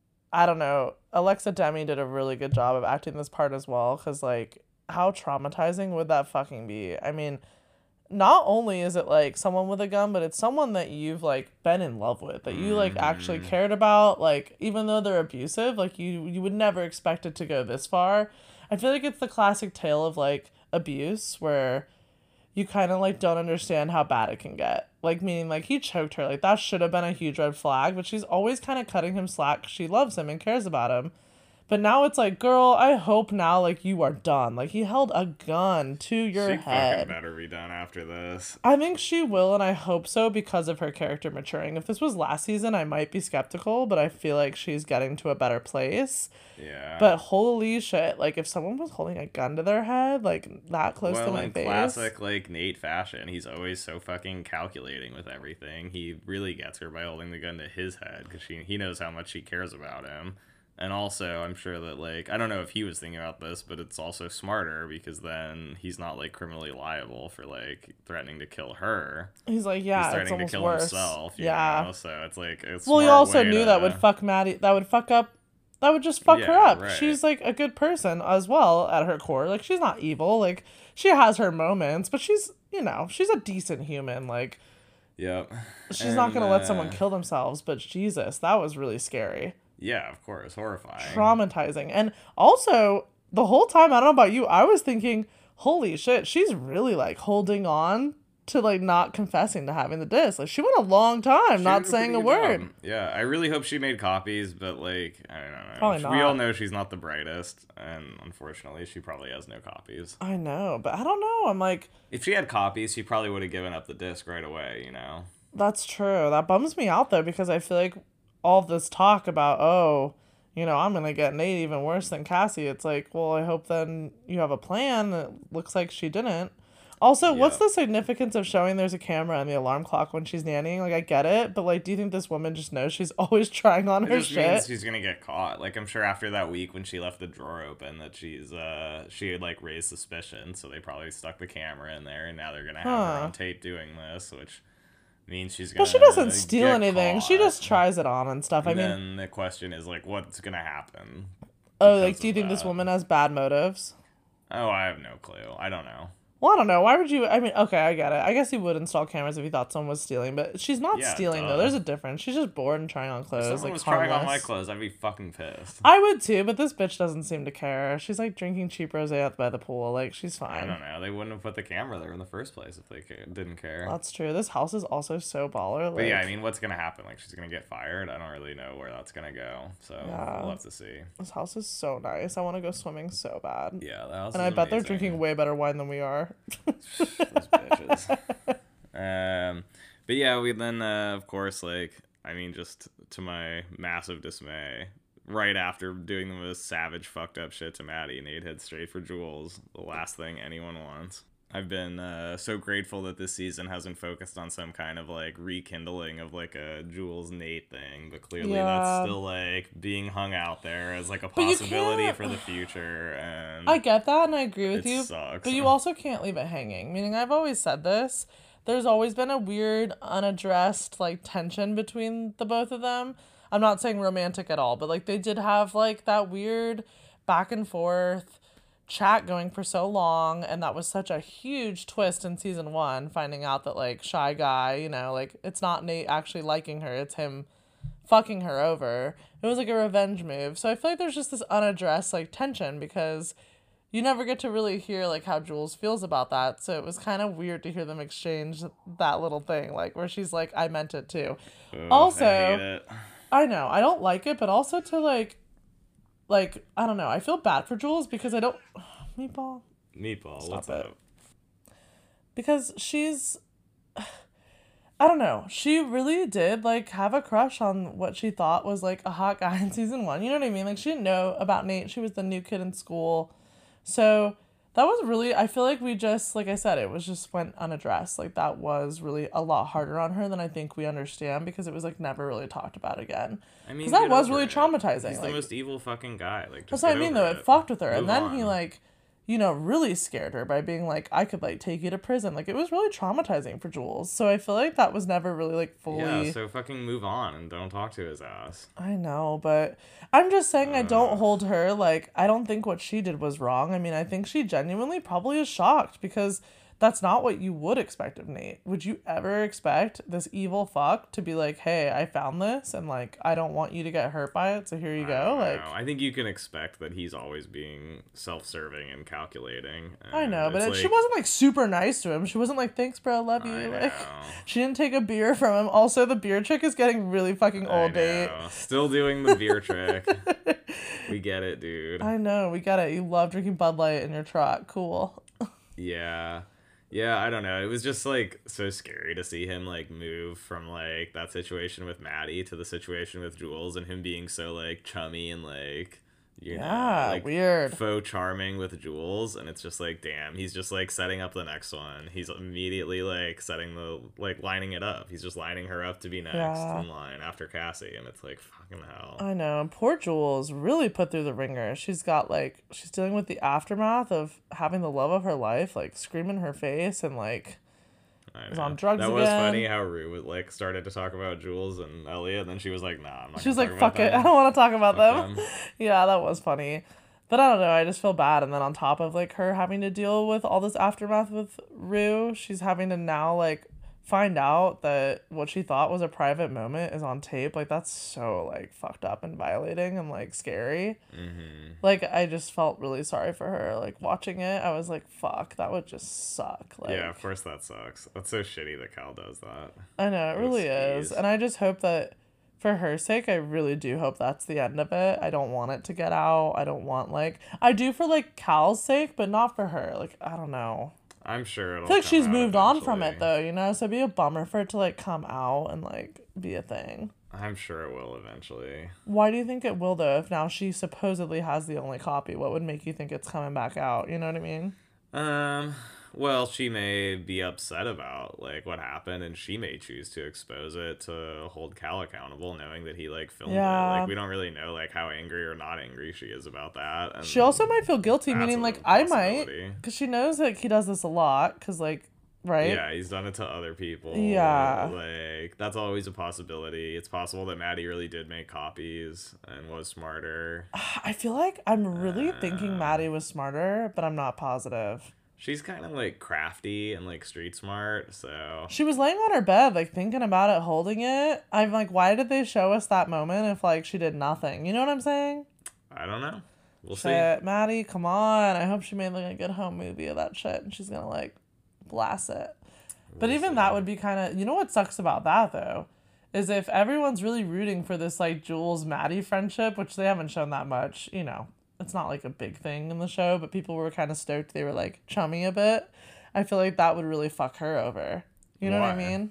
I don't know. Alexa Demi did a really good job of acting this part as well, because, like, how traumatizing would that fucking be? I mean, not only is it, like, someone with a gun, but it's someone that you've, like, been in love with, that you, like, actually Mm. cared about, like, even though they're abusive, like, you, you would never expect it to go this far. I feel like it's the classic tale of, like, abuse, where you kind of, like, don't understand how bad it can get. Like, meaning, like, he choked her. Like, that should have been a huge red flag, but she's always kind of cutting him slack 'cause she loves him and cares about him. But now it's like, girl, I hope now, like, you are done. Like, he held a gun to your she head. fucking better be done after this. I think she will, and I hope so because of her character maturing. If this was last season, I might be skeptical, but I feel like she's getting to a better place. Yeah. But holy shit, like, if someone was holding a gun to their head, like, that close well, to my in face. classic like Nate fashion, he's always so fucking calculating with everything. He really gets her by holding the gun to his head because she he knows how much she cares about him. And also, I'm sure that, like, I don't know if he was thinking about this, but it's also smarter because then he's not, like, criminally liable for, like, threatening to kill her. He's like, yeah, he's it's threatening to almost kill worse. himself. You Yeah. Know? So it's like, it's Well, you smart also way knew to- that would fuck Maddie. That would fuck up. That would just fuck her Yeah, up. right. She's like a good person as well at her core. Like, she's not evil. Like, she has her moments, but she's, you know, she's a decent human. Like, Yep. she's not gonna let someone uh, kill themselves. But Jesus, that was really scary, Yeah, of course, horrifying. traumatizing, and also the whole time, I don't know about you, I was thinking, holy shit, she's really like holding on to like not confessing to having the disc. Like, she went a long time She not did a saying a pretty word. good job. Yeah, I really hope she made copies, but like, I don't know. Probably We all not. know she's not the brightest, and unfortunately, she probably has no copies. I know, but I don't know. I'm like, If she had copies, she probably would have given up the disc right away, you know? that's true. That bums me out though, because I feel like all this talk about, oh, you know, I'm gonna get Nate even worse than Cassie. It's like, well, I hope then you have a plan. It looks like she didn't. Also, Yeah. what's the significance of showing there's a camera on the alarm clock when she's nannying? Like, I get it, but, like, do you think this woman just knows she's always trying on It her just means shit? she's gonna get caught. Like, I'm sure after that week when she left the drawer open that she's uh she had like raised suspicion, so they probably stuck the camera in there, and now they're gonna have her Huh. on tape doing this, which means she's gonna. But she doesn't steal get anything. She caught. just tries it on and stuff. I And mean, then the question is like, what's gonna happen? oh, like, because do you of think this that. woman has bad motives? Oh, I have no clue. I don't know. Well, I don't know. Why would you? I mean, okay, I get it. I guess you would install cameras if you thought someone was stealing, but she's not Yeah, stealing duh. though. There's a difference. She's just bored and trying on If clothes. someone Like was trying on my harmless. clothes, I'd be fucking pissed. I would too, but this bitch doesn't seem to care. She's like drinking cheap rosé out by the pool. Like she's I fine. don't know. They wouldn't have put the camera there in the first place if they ca- didn't care. That's true. This house is also so baller. Like, But yeah, I mean, what's gonna happen? Like, she's gonna get fired. I don't really know where that's gonna go. So Yeah. we'll have to see. this house is so nice. I want to go swimming so bad. Yeah, the house And is I bet they're amazing. drinking way better wine than we are. Those bitches. um, but yeah, we then uh, of course like I mean, just to my massive dismay, right after doing the most savage, fucked up shit to Maddie, Nate heads straight for Jules. The last thing anyone wants. I've been uh, so grateful that this season hasn't focused on some kind of like rekindling of like a Jules Nate thing, but clearly Yeah. that's still like being hung out there as like a But you possibility can't- for the future. And I get that and I agree with it you. sucks. But you also can't leave it hanging. Meaning, I've always said this. There's always been a weird, unaddressed, like, tension between the both of them. I'm not saying romantic at all, but, like, they did have, like, that weird back and forth chat going for so long. And that was such a huge twist in season one, finding out that, like, Shy Guy, you know, like, it's not Nate actually liking her, it's him fucking her over. It was, like, a revenge move. So I feel like there's just this unaddressed, like, tension because you never get to really hear like how Jules feels about that. So it was kind of weird to hear them exchange that little thing, like where she's like, I meant it too. Ugh, also, I hate it. I know, I don't like it, but also to like, like, I don't know, I feel bad for Jules because I don't, Meatball, Meatball, Stop what's it. up? because she's, I don't know, she really did like have a crush on what she thought was like a hot guy in season one. You know what I mean? Like she didn't know about Nate. She was the new kid in school. So that was really, I feel like we just, like I said, it was just went unaddressed. Like that was really a lot harder on her than I think we understand because it was like never really talked about again. I mean, Because that get was over really it. traumatizing. He's like, the most evil fucking guy. Like, just that's what I get mean over though. It fucked with her. Move And then he on. like, you know, really scared her by being like, I could like take you to prison. Like it was really traumatizing for Jules. So I feel like that was never really like fully. Yeah, so fucking move on and don't talk to his ass. I know, but I'm just saying I don't Uh. hold her, like, I don't think what she did was wrong. I mean, I think she genuinely probably is shocked because that's not what you would expect of Nate. Would you ever expect this evil fuck to be like, hey, I found this and, like, I don't want you to get hurt by it, so here you I go? don't Like, know. I think you can expect that he's always being self-serving and calculating. I and know, but it's it, she like- wasn't, like, super nice to him. She wasn't like, thanks, bro, I love you. I Like, know. she didn't take a beer from him. Also, the beer trick is getting really fucking I old, Nate. know. Still doing the beer trick. We get it, dude. I know, we get it. You love drinking Bud Light in your truck. Cool. Yeah. Yeah, I don't know. It was just like so scary to see him like move from like that situation with Maddie to the situation with Jules and him being so like chummy and like you Yeah, know like weird. faux charming with Jules, and it's just like damn, he's just like setting up the next one. He's immediately like setting the like lining it up. He's just lining her up to be next Yeah. in line after Cassie, and it's like fucking hell. I know. And poor Jules really put through the ringer. She's got like she's dealing with the aftermath of having the love of her life, like scream in her face and like I was know. on drugs That was again. funny how Rue would, like started to talk about Jules and Elliot, and then she was like, "Nah, I'm not." she was gonna like, talk fuck it, about I don't want to talk about Fuck them. them. Yeah, that was funny. But I don't know, I just feel bad. And then on top of like her having to deal with all this aftermath with Rue, she's having to now like find out that what she thought was a private moment is on tape. Like that's so like fucked up and violating and like scary. Mm-hmm. Like I just felt really sorry for her. Like watching it, I was like, fuck, that would just suck. Like Yeah, of course that sucks. That's so shitty that Cal does that. I know, it Those really is. skis. And I just hope that for her sake, I really do hope that's the end of it. I don't want it to get out. I don't want like I do for like Cal's sake, but not for her. Like I don't know. I'm sure it'll. I feel like come she's out moved on from it eventually. though, you know? So it'd be a bummer for it to like come out and like be a thing. I'm sure it will eventually. Why do you think it will though? If now she supposedly has the only copy, what would make you think it's coming back out? You know what I mean? Um, well, she may be upset about like what happened, and she may choose to expose it to hold Cal accountable, knowing that he like filmed it. Yeah. Like we don't really know like how angry or not angry she is about that. And She also might feel guilty, that's meaning a like I might, possibility. because she knows that he does this a lot. Because like, right? Yeah, he's done it to other people. Yeah. Like that's always a possibility. It's possible that Maddie really did make copies and was smarter. I feel like I'm really Uh, thinking Maddie was smarter, but I'm not positive. She's kind of like crafty and like street smart, so She was laying on her bed, like thinking about it, holding it. I'm like, why did they show us that moment if like she did nothing? You know what I'm saying? I don't know. We'll see. Shit, Maddie, come on. I hope she made like a good home movie of that shit and she's gonna like blast it. But We'll even see. that would be kind of, you know what sucks about that though? Is if everyone's really rooting for this like Jules Maddie friendship, which they haven't shown that much, you know, it's not like a big thing in the show, but people were kind of stoked they were like chummy a bit. I feel like that would really fuck her over. You know what I Why? mean?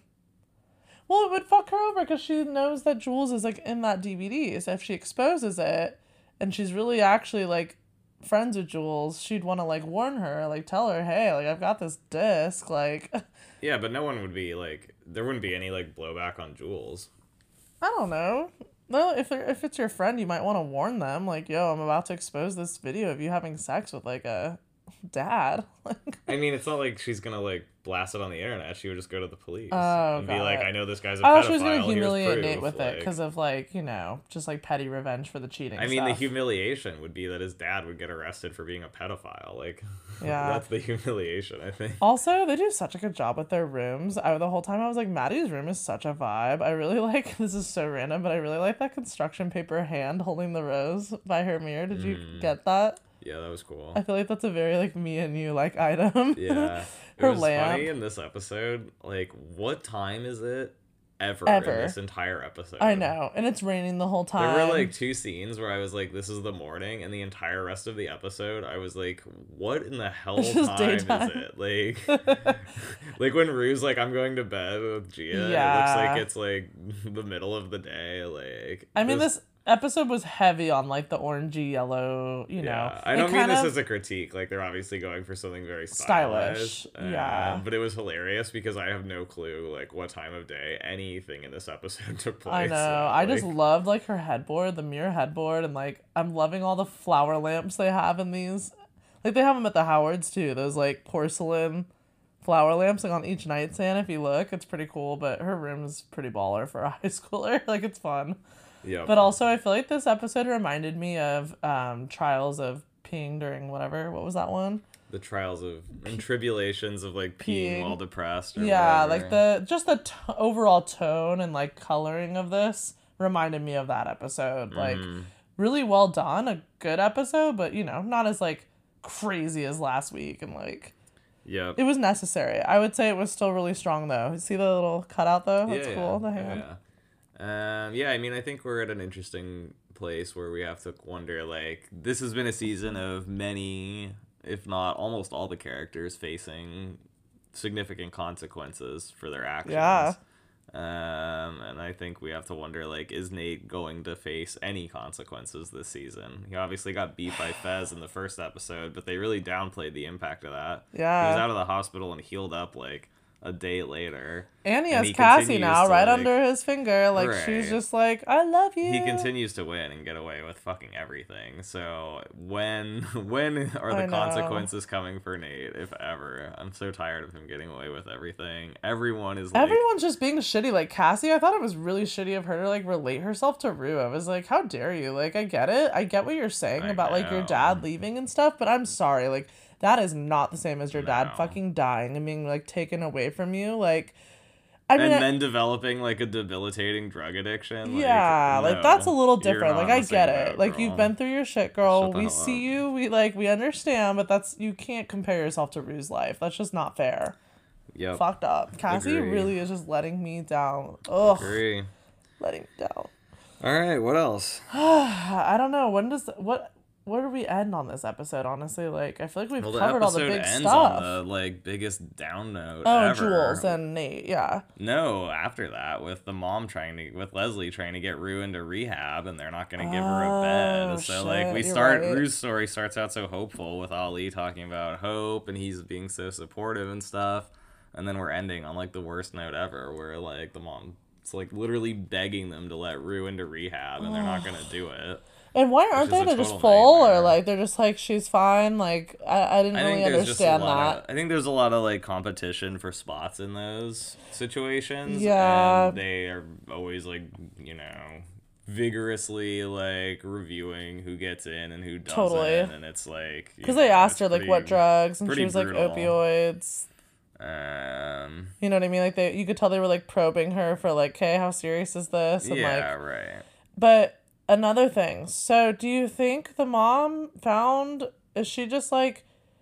Well, it would fuck her over because she knows that Jules is like in that D V D. So if she exposes it and she's really actually like friends with Jules, she'd want to like warn her, like tell her, hey, like I've got this disc, like Yeah, but no one would be like, there wouldn't be any like blowback on Jules. I don't know. No, if they're- if it's your friend, you might want to warn them, like, yo, I'm about to expose this video of you having sex with like a dad. Like, I mean, it's not like she's gonna like blast it on the internet. She would just go to the police Oh, and be got like, it. "I know this guy's a oh, pedophile. she was gonna Here's humiliate proof." Nate with it Like, because of like you know just like petty revenge for the cheating. I mean, the stuff. humiliation would be that his dad would get arrested for being a pedophile. Like, Yeah. that's the humiliation, I think. Also, they do such a good job with their rooms. I the whole time I was like, Maddie's room is such a vibe. I really like this is so random, but I really like that construction paper hand holding the rose by her mirror. Did you Mm. get that? Yeah, that was cool. I feel like that's a very like me and you like item. Yeah. Her It was lamp. funny in this episode. Like, what time is it ever, Ever. in this entire episode? I know, and it's raining the whole time. There were like two scenes where I was like, "This is the morning," and the entire rest of the episode, I was like, "What in the hell It's just time daytime. is it?" Like, like when Rue's like, "I'm going to bed with Gia." And it Yeah. looks like it's like the middle of the day. Like, I mean, this episode was heavy on like the orangey yellow. You know, Yeah, I It don't mean kind this of- as a critique. Like they're obviously going for something very stylish. Stylish, yeah. But it was hilarious because I have no clue like what time of day anything in this episode took place. I know. So, I just like, loved like her headboard, the mirror headboard, and like I'm loving all the flower lamps they have in these. Like they have them at the Howards too. Those like porcelain flower lamps like on each nightstand. If you look, it's pretty cool. But her room's pretty baller for a high schooler. Like it's fun. yeah. But also, I feel like this episode reminded me of um, Trials of Peeing During whatever. What was that one? The trials of and tribulations of like peeing, Peeing. while depressed. Or Yeah, whatever. like the just the t- overall tone and like coloring of this reminded me of that episode. Like Mhm. really well done, a good episode, but you know, not as like crazy as last week and like Yep. it was necessary. I would say it was still really strong though. You see the little cutout though? That's yeah, cool. yeah, The hand. Yeah. Um, yeah, I mean, I think we're at an interesting place where we have to wonder, like, this has been a season of many, if not almost all the characters facing significant consequences for their actions. Yeah. Um, and I think we have to wonder, like, is Nate going to face any consequences this season? He obviously got beat by Fez in the first episode, but they really downplayed the impact of that. Yeah. He was out of the hospital and healed up, like, a day later. And he And has he Cassie continues now to, right like- under his finger. Like she's Right. just like, I love you. He continues to win and get away with fucking everything. So when when are the I know. consequences coming for Nate, if ever? I'm so tired of him getting away with everything. Everyone is like, Everyone's just being shitty. Like Cassie, I thought it was really shitty of her to like relate herself to Rue. I was like, how dare you? Like I get it. I get what you're saying I about like your know. dad leaving and stuff, but I'm sorry. Like that is not the same as your dad No. fucking dying and being like taken away from you. Like I mean and I- then developing like a debilitating drug addiction. Like, yeah, like no, that's a little you're different. not Like in I the get same it. boat, Like girl. you've been through your shit, girl. Shut the We hell see up. you. We like we understand, but that's you can't compare yourself to Rue's life. That's just not fair. Yep. Fucked up. Cassie Agree. really is just letting me down. Ugh, Agree. letting me down. All right. What else? I don't know. When does what where do we end on this episode, honestly? Like, I feel like we've Well, the covered all the episode big ends stuff. on the like biggest down note oh, ever. Jules and Nate, yeah. No, after that, with the mom trying to, with Leslie trying to get Rue into rehab, and they're not going to give her a bed. Oh, So, like, we shit, you're start, right. Rue's story starts out so hopeful with Ali talking about hope, and he's being so supportive and stuff. And then we're ending on, like, the worst note ever, where, like, the mom, it's like literally begging them to let Rue into rehab, and they're not going to do it. And why aren't Which they? is a They're just total full, nightmare. or like they're just like she's fine. Like I, I didn't I really think there's just a understand lot that. of, I think there's a lot of like competition for spots in those situations. Yeah. And they are always like, you know, vigorously like reviewing who gets in and who doesn't. Totally. And it's like Because they asked her like pretty, what drugs, and she pretty was like brutal. opioids. Um. You know what I mean? Like they, you could tell they were like probing her for like, hey, how serious is this? And Yeah. like, Right. but another thing. So, do you think the mom found? Is she just like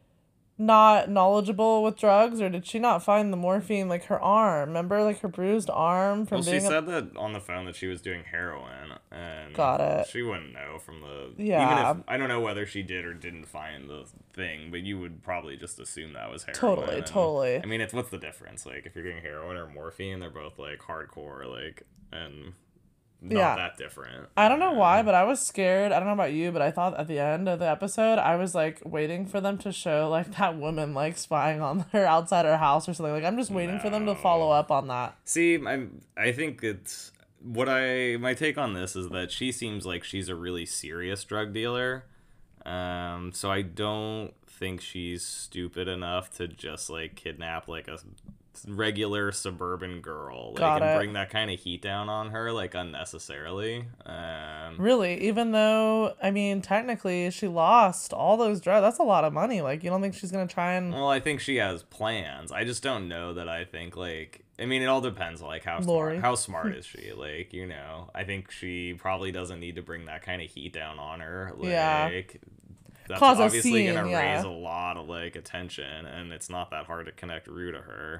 not knowledgeable with drugs, or did she not find the morphine like her arm? Remember, like her bruised arm from Well, she being. a- said that on the phone that she was doing heroin, and Got it. she wouldn't know from the. Yeah. Even if I don't know whether she did or didn't find the thing, but you would probably just assume that was heroin. Totally, and, totally. I mean, it's what's the difference? Like, if you're doing heroin or morphine, they're both like hardcore, like, and not Yeah. that different. I don't know why, but I was scared. I don't know about you, but I thought at the end of the episode, I was like waiting for them to show like that woman like spying on her outside her house or something. Like I'm just waiting for them to follow up on that. See, I'm. I think it's what I. My take on this is that she seems like she's a really serious drug dealer. Um, so I don't think she's stupid enough to just like kidnap like a regular suburban girl, like, Got and it. bring that kind of heat down on her like unnecessarily. Um, Really, even though I mean technically she lost all those drugs. That's a lot of money. Like you don't think she's gonna try and well, I think she has plans. I just don't know that I think like. I mean, it all depends on like how Lori. smart, how smart is she? Like, you know, I think she probably doesn't need to bring that kind of heat down on her. Like, Yeah. that's Cause a obviously scene, gonna yeah. raise a lot of like attention, and it's not that hard to connect Rue to her.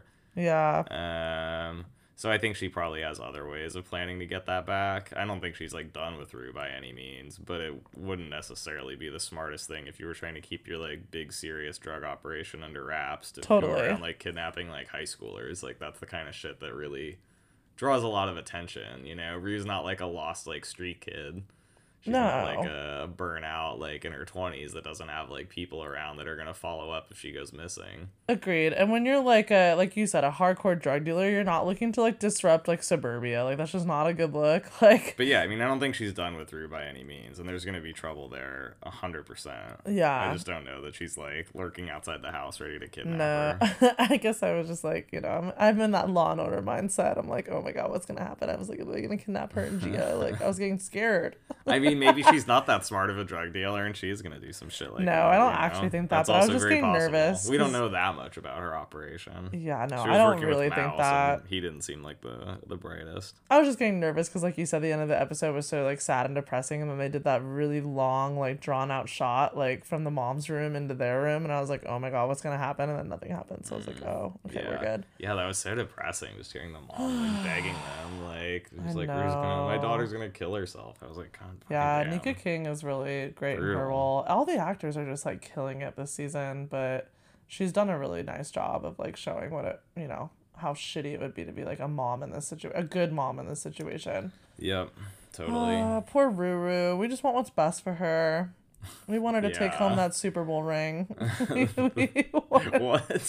yeah. Um, so I think she probably has other ways of planning to get that back. I don't think she's like done with Rue by any means, but it wouldn't necessarily be the smartest thing if you were trying to keep your like big serious drug operation under wraps to go Totally. around like kidnapping like high schoolers. Like that's the kind of shit that really draws a lot of attention. You know, Rue's not like a lost like street kid. She's not No. like a burnout like in her twenties that doesn't have like people around that are gonna follow up if she goes missing. Agreed. And when you're like a like you said a hardcore drug dealer, you're not looking to like disrupt like suburbia. Like that's just not a good look. Like But yeah, I mean, I don't think she's done with Rue by any means, and there's gonna be trouble there a hundred percent. Yeah. I just don't know that she's like lurking outside the house ready to kidnap no, her. I guess I was just like, you know, I'm, I'm in that Law and Order mindset. I'm like, oh my god, what's gonna happen? I was like, are they gonna kidnap her and Gia? Like, I was getting scared. I mean, maybe she's not that smart of a drug dealer, and she's gonna do some shit like No, that. I don't you know? actually think that, That's but I was also just very getting possible. nervous, We don't 'cause- know that much about her operation. Yeah, no, She I was don't working with really think Mouse, that. and he didn't seem like the the brightest. I was just getting nervous because, like you said, the end of the episode was so like sad and depressing, and then they did that really long, like drawn out shot, like from the mom's room into their room, and I was like, oh my god, what's gonna happen? And then nothing happened. So I was like, oh, okay, yeah. we're good. Yeah, that was so depressing. Just hearing the mom like begging them, like she's I like, "Rue's gonna, my know. daughter's gonna kill herself." I was like, God, fucking Yeah, damn. Nika King is really great in her Brutal. role. All the actors are just like killing it this season, but she's done a really nice job of like showing what it, you know, how shitty it would be to be like a mom in this situation, a good mom in this situation. Yep, totally. Uh, poor Ruru. We just want what's best for her. We want her to take Yeah. home that Super Bowl ring. we, we, want, What?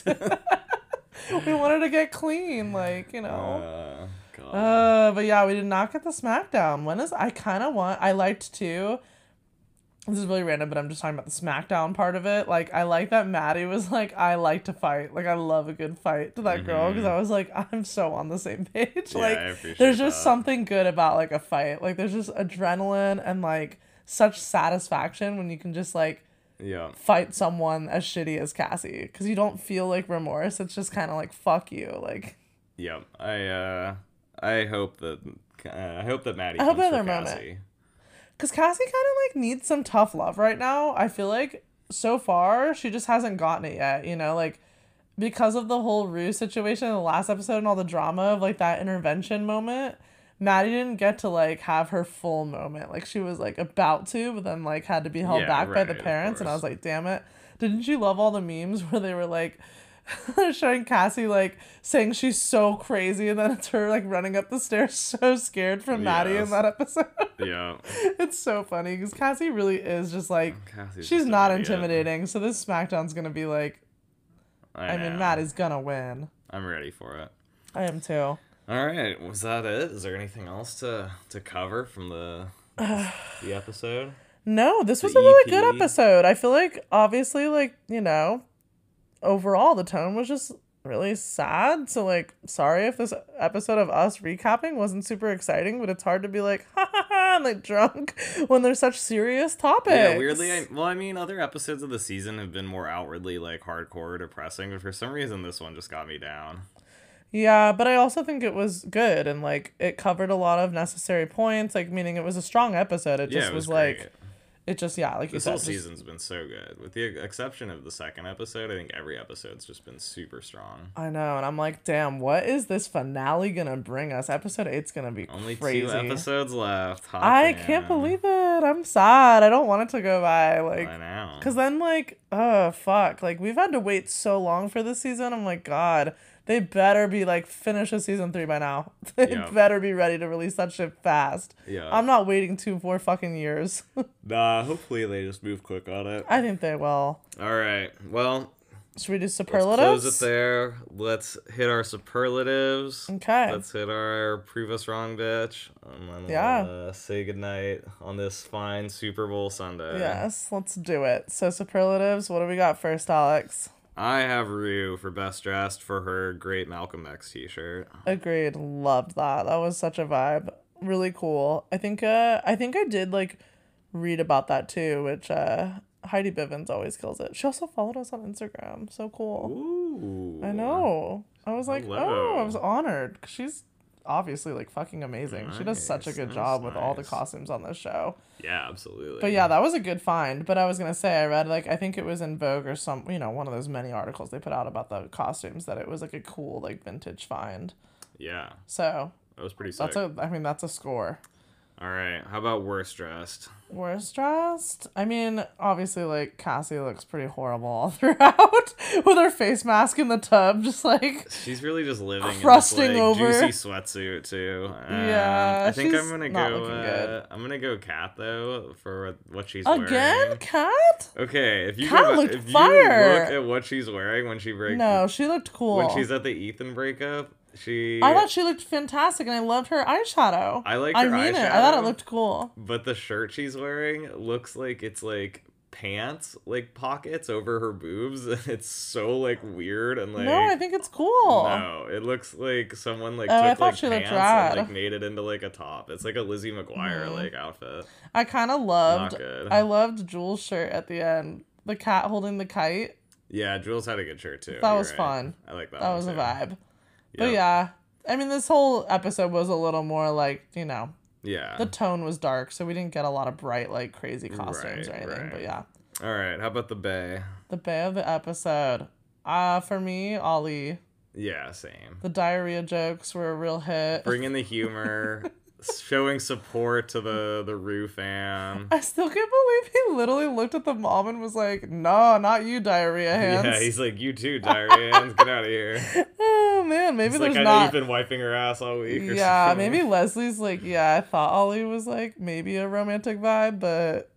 we want her to get clean, like, you know. uh, God. Uh, but yeah, we did not get the SmackDown. When is I kind of want. I liked too. This is really random, but I'm just talking about the SmackDown part of it. Like, I like that Maddie was like, I like to fight. Like, I love a good fight to that girl because I was like, I'm so on the same page. Yeah, like, I appreciate there's just that. something good about like a fight. Like, there's just adrenaline and like such satisfaction when you can just like Yeah. fight someone as shitty as Cassie because you don't feel like remorse. It's just kind of like fuck you. Like, Yep. I uh, I hope that uh, I hope that Maddie I hope comes they for have their Cassie. because Cassie kind of like needs some tough love right now. I feel like so far she just hasn't gotten it yet, you know, like because of the whole Rue situation in the last episode and all the drama of like that intervention moment. Maddie didn't get to like have her full moment. Like she was like about to, but then like had to be held Yeah, back by the right, of parents. And I course. was like, damn it. Didn't you love all the memes where they were like showing Cassie like saying she's so crazy, and then it's her like running up the stairs so scared from Maddie in Yes. that episode. Yeah. It's so funny because Cassie really is just like Cassie's she's just an not idiot. intimidating. So this SmackDown's gonna be like, I, I mean, know. Maddie's gonna win. I'm ready for it. I am too. All right, was that it? Is there anything else to to cover from the the episode? No, this was The a really E P. good episode. I feel like obviously like, you know, overall the tone was just really sad. So like sorry if this episode of us recapping wasn't super exciting, but it's hard to be like ha ha ha and like drunk when there's such serious topics. Yeah, weirdly, I, well, I mean, other episodes of the season have been more outwardly like hardcore, depressing, but for some reason this one just got me down. Yeah, but I also think it was good and like it covered a lot of necessary points, like meaning it was a strong episode. It Yeah, just it was, was like great. it just yeah, like you This said. whole just- season's been so good. With the exception of the second episode, I think every episode's just been super strong. I know, and I'm like, damn, what is this finale gonna bring us? Episode eight's gonna be Only crazy. two episodes left. Hot I damn. can't believe it. I'm sad. I don't want it to go by. Like, I know. cause then like, oh fuck, like we've had to wait so long for this season. I'm like, God, they better be like finish a season three by now. They Yeah. better be ready to release that shit fast. Yeah. I'm not waiting two more fucking years. Nah, hopefully they just move quick on it. I think they will. All right. Well, Should we do let's superlatives? close it there. Let's hit our superlatives. Okay. Let's hit our prove us wrong, bitch. And then Yeah. we'll uh, say goodnight on this fine Super Bowl Sunday. Yes, let's do it. So superlatives, what do we got first, Alex? I have Rue for best dressed for her great Malcolm X t-shirt. Agreed. Loved that. That was such a vibe. Really cool. I think uh I think I did like read about that too, which uh Heidi Bivens always kills it. She also followed us on Instagram. So cool. Ooh. I know. I was like, Hello. oh, I was honored. 'Cause she's obviously like fucking amazing. She does such a Nice, good nice, job with all the nice. costumes on this show. Yeah, absolutely. But yeah, that was a good find. But I was gonna say I read like I think it was in Vogue or some you know, one of those many articles they put out about the costumes that it was like a cool like vintage find. Yeah, So that was pretty sick. that's a I mean that's a score. All right, how about worst dressed? Worst dressed? I mean, obviously, like, Cassie looks pretty horrible all throughout with her face mask in the tub, just like, She's really just living Crusting in this, like, over. juicy sweatsuit too. Um, Yeah, I think I'm she's gonna not go. looking Uh, good. I'm gonna go Cat though for what she's again? wearing. Cat? Okay, if you Kat go, looked if fire. you look at what she's wearing when she breaks, No, she looked cool. when she's at the Ethan breakup, she. I thought she looked fantastic, and I loved her eyeshadow. I liked I her mean it. I thought it eyeshadow. looked cool. But the shirt she's wearing looks like it's like pants, like pockets over her boobs. It's so like weird and like. no, I think it's cool. No, it looks like someone like Oh, I took thought like she looked pants rad. and like made it into like a top. It's like a Lizzie McGuire Mhm. like outfit. I kind of loved. Not good. I loved Jules' shirt at the end. The cat holding the kite. Yeah, Jules had a good shirt too. That you're was right. fun. I like that. That one, was a too. vibe. But Yep. yeah, I mean, this whole episode was a little more like, you know, Yeah. the tone was dark, so we didn't get a lot of bright, like, crazy Right, costumes or anything. right. But yeah, All right. How about the Bay? the bay of the episode. Uh, for me, Ollie, Yeah, same. the diarrhea jokes were a real hit. Bring in the humor, showing support to the the Rue fan. I still can't believe he literally looked at the mom and was like, "No, not you, diarrhea hands." Yeah, he's like, you too, diarrhea hands, get out of here. Oh man, maybe He's there's like, I know not. you've been wiping her ass all week. Or Yeah, something. maybe Leslie's like, yeah, I thought Ollie was like maybe a romantic vibe, but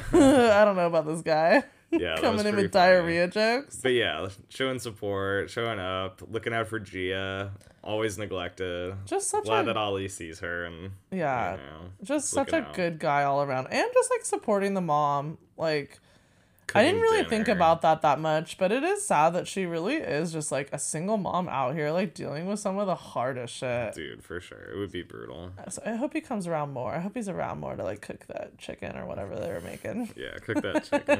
I don't know about this guy. Yeah, that was Coming in pretty with funny. diarrhea jokes. But yeah, showing support, showing up, looking out for Gia, always neglected. Just such Glad a that Ollie sees her and yeah, you know, just such a looking out. good guy all around, and just like supporting the mom. Like I didn't cooking really think dinner. about that that much, but it is sad that she really is just like a single mom out here, like dealing with some of the hardest shit. Dude, for sure. It would be brutal. So I hope he comes around more. I hope he's around more to like cook that chicken or whatever they were making. Yeah, cook that chicken.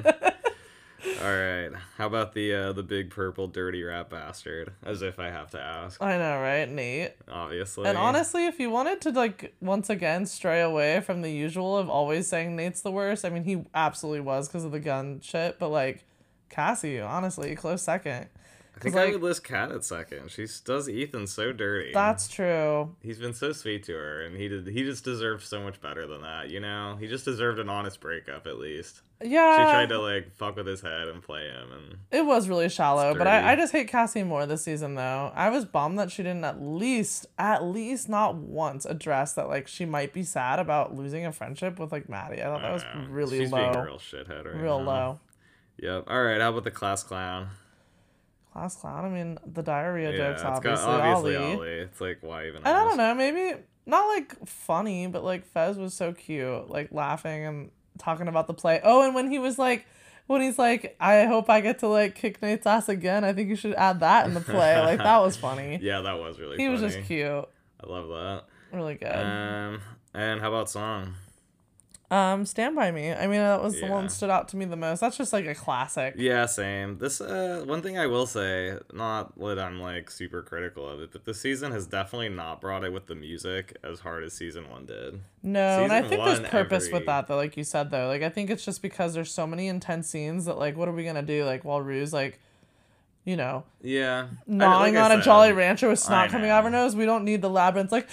All right. How about the uh, the big purple dirty rat bastard? As if I have to ask, I know, right, Nate? obviously. And honestly, if you wanted to like once again stray away from the usual of always saying Nate's the worst, I mean he absolutely was because of the gun shit. But like Cassie, honestly, close second. I think like, I would list Kat at second. She does Ethan so dirty. That's true. He's been so sweet to her, and he did. He just deserved so much better than that. You know, he just deserved an honest breakup at least. Yeah. She tried to like fuck with his head and play him, and it was really shallow. It's But dirty. I, I just hate Cassie more this season though. I was bummed that she didn't at least, at least not once address that like she might be sad about losing a friendship with like Maddie. I thought that was I know. really She's low. being a real shithead right real now. low. Yep. All right. How about the class clown? Class clown. I mean, the diarrhea Yeah, jokes it's obviously. got obviously Ollie. Ollie. It's like why even? And I ask? don't know, maybe not like funny, but like Fez was so cute, like laughing and talking about the play. Oh, and when he was like, when he's like, I hope I get to like kick Nate's ass again. I think you should add that in the play. Like that was funny. Yeah, that was really. He funny. was just cute. I love that. Really good. Um, and how about song? Um, Stand By Me. I mean, that was the one Yeah. that stood out to me the most. That's just like a classic. Yeah, same. This uh one thing I will say, not that I'm like super critical of it, but this season has definitely not brought it with the music as hard as season one did. No, and I Season think there's one, purpose every- with that though, like you said though. Like I think it's just because there's so many intense scenes that like what are we gonna do? Like while Rue's like, you know, Yeah. I- gnawing like I on a said, Jolly Rancher with snot I coming out of her know. nose. We don't need the labyrinth like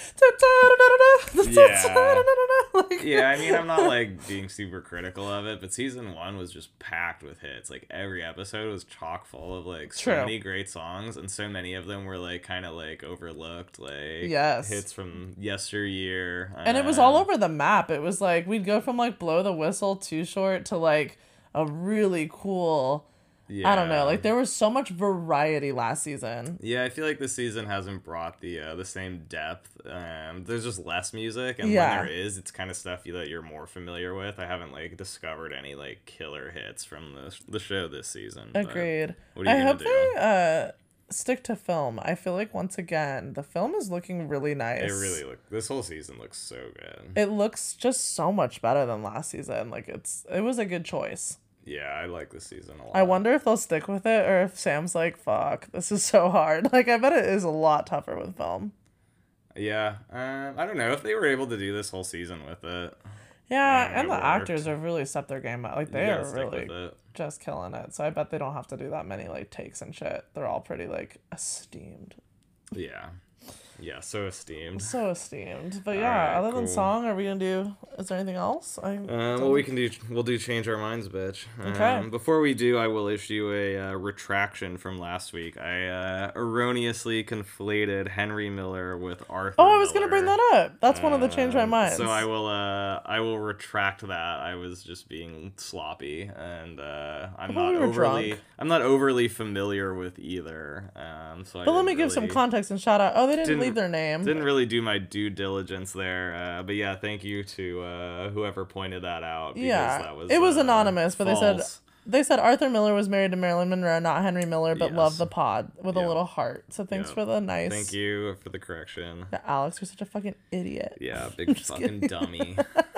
Yeah. like, Yeah, I mean, I'm not like being super critical of it, but season one was just packed with hits. Like every episode was chock full of like so True. many great songs, and so many of them were like kind of like overlooked, like Yes. hits from yesteryear. And it was all um, over the map. It was like we'd go from like Blow the Whistle, Too Short to like a really cool I don't know. yeah. Like there was so much variety last season. Yeah, I feel like this season hasn't brought the uh, the same depth. Um, there's just less music, and Yeah. when there is, it's kind of stuff you, that you're more familiar with. I haven't like discovered any like killer hits from the the show this season. but Agreed. What are you I gonna hope do? they uh stick to film. I feel like once again the film is looking really nice. It really look. This whole season looks so good. It looks just so much better than last season. Like it's it was a good choice. Yeah, I like this season a lot. I wonder if they'll stick with it or if Sam's like, fuck, this is so hard. Like I bet it is a lot tougher with film. Yeah, um, I don't know if they were able to do this whole season with it. Yeah, Yeah, and the it actors worked. have really stepped their game up. Like You they gotta are stick really with it. just killing it. So I bet they don't have to do that many like takes and shit. They're all pretty like esteemed. Yeah, yeah, so esteemed. So esteemed. But All yeah, right, other than cool. song, are we gonna do is there anything else? I Um, don't well, we think- can do. We'll do change our minds, bitch. Okay. Um, before we do, I will issue a uh, retraction from last week. I uh, erroneously conflated Henry Miller with Arthur. Oh, I was gonna Miller. bring that up. That's one of the change my Um, minds. So I will. Uh, I will retract that. I was just being sloppy, and uh, I'm I thought not we were overly. drunk. I'm not overly familiar with either. Um, so. I But let me didn't give some really- context and shout out. Oh, they didn't, Didn't- leave their name. Didn't really do my due diligence there, uh, but yeah, thank you to uh, whoever pointed that out. Because Yeah, that was, it was uh, anonymous, but they said false. they said Arthur Miller was married to Marilyn Monroe, not Henry Miller, but Yes. loved the pod with a Yep. little heart. So thanks Yep. for the nice. Thank you for the correction. Yeah, Alex, you're such a fucking idiot. Yeah, big Just fucking kidding. dummy.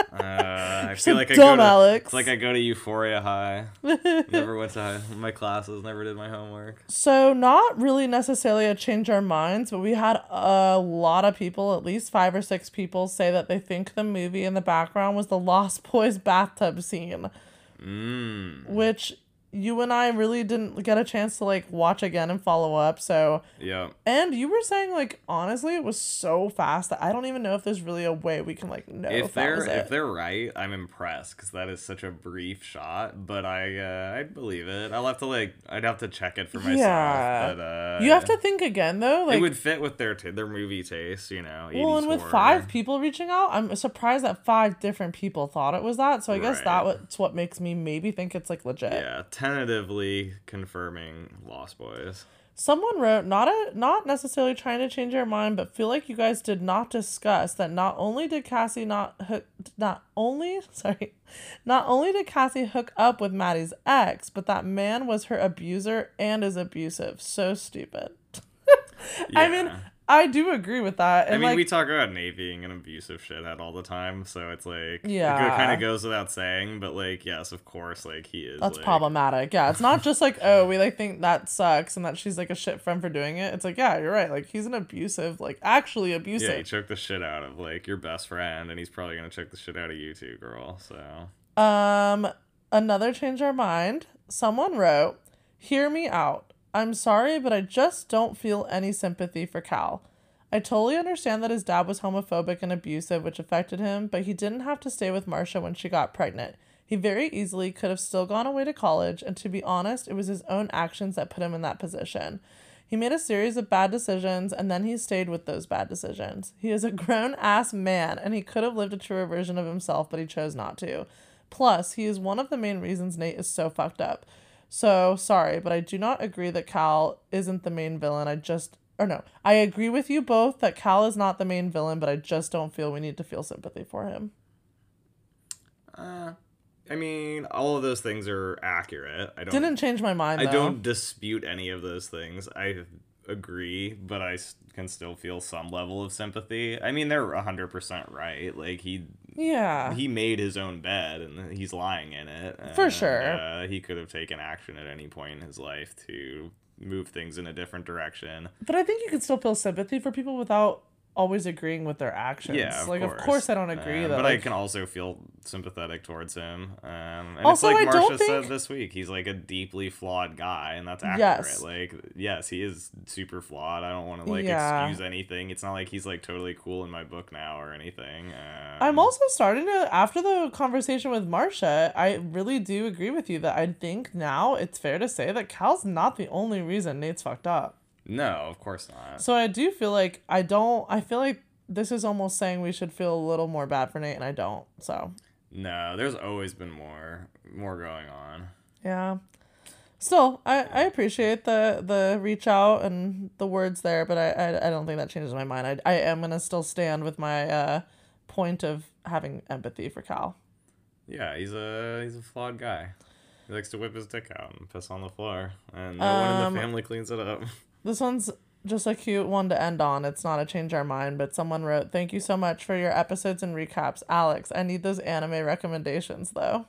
Uh, I so feel like I dumb, go to, Alex. It's like I go to Euphoria High. Never went to high, my classes. Never did my homework. So not really necessarily a change our minds, but we had a lot of people, at least five or six people, say that they think the movie in the background was the Lost Boys bathtub scene, Mmm. which you and I really didn't get a chance to like watch again and follow up. So, Yeah. and you were saying like honestly, it was so fast that I don't even know if there's really a way we can like know if, If that they're was if it. they're right, I'm impressed because that is such a brief shot. But I uh, I believe it. I'll have to like I'd have to check it for myself. Yeah. But uh, You have to think again though, like it would fit with their t- their movie taste, you know. well, and eighties with horror. five people reaching out, I'm surprised that five different people thought it was that. So I guess Right. that what's what makes me maybe think it's like legit. Yeah, tentatively confirming Lost Boys. Someone wrote, not a not necessarily trying to change your mind, but feel like you guys did not discuss that not only did Cassie not hook, not only sorry, not only did Cassie hook up with Maddie's ex, but that man was her abuser and is abusive. So stupid. I mean, Yeah. I do agree with that. And I mean, like, we talk about Nate being an abusive shithead all the time, so it's like Yeah. it kind of goes without saying. But like, yes, of course, like he is. that's like, problematic. Yeah, it's not just like, oh, we like think that sucks and that she's like a shit friend for doing it. It's like, yeah, you're right. Like he's an abusive, like actually abusive. Yeah, he choked the shit out of like your best friend, and he's probably gonna choke the shit out of you too, girl. So Um, another change our mind. Someone wrote, "Hear me out. I'm sorry, but I just don't feel any sympathy for Cal. I totally understand that his dad was homophobic and abusive, which affected him, but he didn't have to stay with Marcia when she got pregnant. He very easily could have still gone away to college, and to be honest, it was his own actions that put him in that position. He made a series of bad decisions, and then he stayed with those bad decisions. He is a grown-ass man, and he could have lived a truer version of himself, but he chose not to. Plus, he is one of the main reasons Nate is so fucked up. So, sorry, but I do not agree that Cal isn't the main villain. I just... Or no, I agree with you both that Cal is not the main villain, but I just don't feel we need to feel sympathy for him. Uh, I mean, all of those things are accurate. I don't, Didn't change my mind, I though. don't dispute any of those things. I agree, but I can still feel some level of sympathy. I mean, they're one hundred percent right. Like, he... Yeah. He made his own bed, and he's lying in it. And, For sure. Uh, he could have taken action at any point in his life to move things in a different direction. But I think you can still feel sympathy for people without always agreeing with their actions. Yeah, of like course. of course I don't agree uh, that. But like, I can also feel sympathetic towards him. Um, and Also, it's like I don't Marcia think- said this week, he's like a deeply flawed guy, and that's accurate. Yes. Like, yes, he is super flawed. I don't want to like Yeah. excuse anything. It's not like he's like totally cool in my book now or anything. Um, I'm also starting to, after the conversation with Marcia, I really do agree with you that I think now it's fair to say that Cal's not the only reason Nate's fucked up. No, of course not. So I do feel like I don't, I feel like this is almost saying we should feel a little more bad for Nate, and I don't. So, No, there's always been more more going on. yeah. Still, I, I appreciate the, the reach out and the words there, but I, I, I don't think that changes my mind. I, I am going to still stand with my uh, point of having empathy for Cal. Yeah, he's a he's a flawed guy. He likes to whip his dick out and piss on the floor, and no one in Um, the family cleans it up. This one's just a cute one to end on. It's not a change our mind, but someone wrote, "Thank you so much for your episodes and recaps. Alex, I need those anime recommendations, though."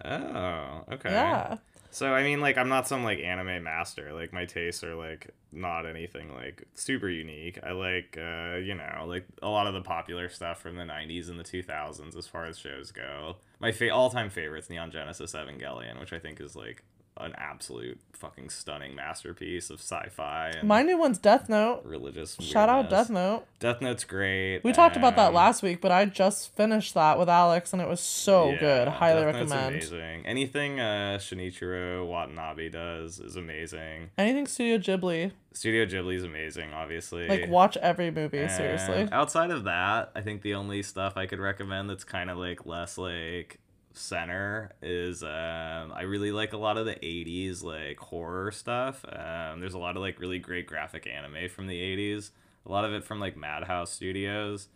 Oh, okay. Yeah. So, I mean, like, I'm not some, like, anime master. Like, my tastes are, like, not anything, like, super unique. I like, uh, you know, like, a lot of the popular stuff from the nineties and the two thousands as far as shows go. My fa- all-time favorite's Neon Genesis Evangelion, which I think is, like, an absolute fucking stunning masterpiece of sci-fi and My new one's Death Note. religious Shout out weirdness. Death Note. Death Note's great. We talked about that um, last week, but I just finished that with Alex, and it was so yeah, good. Highly Death Note's recommend. amazing. Anything uh, Shinichiro Watanabe does is amazing. Anything Studio Ghibli. Studio Ghibli's amazing, obviously. Like, watch every movie, And seriously. outside of that, I think the only stuff I could recommend that's kind of like less like center is um I really like a lot of the eighties like horror stuff. Um there's a lot of like really great graphic anime from the eighties. A lot of it from like Madhouse Studios.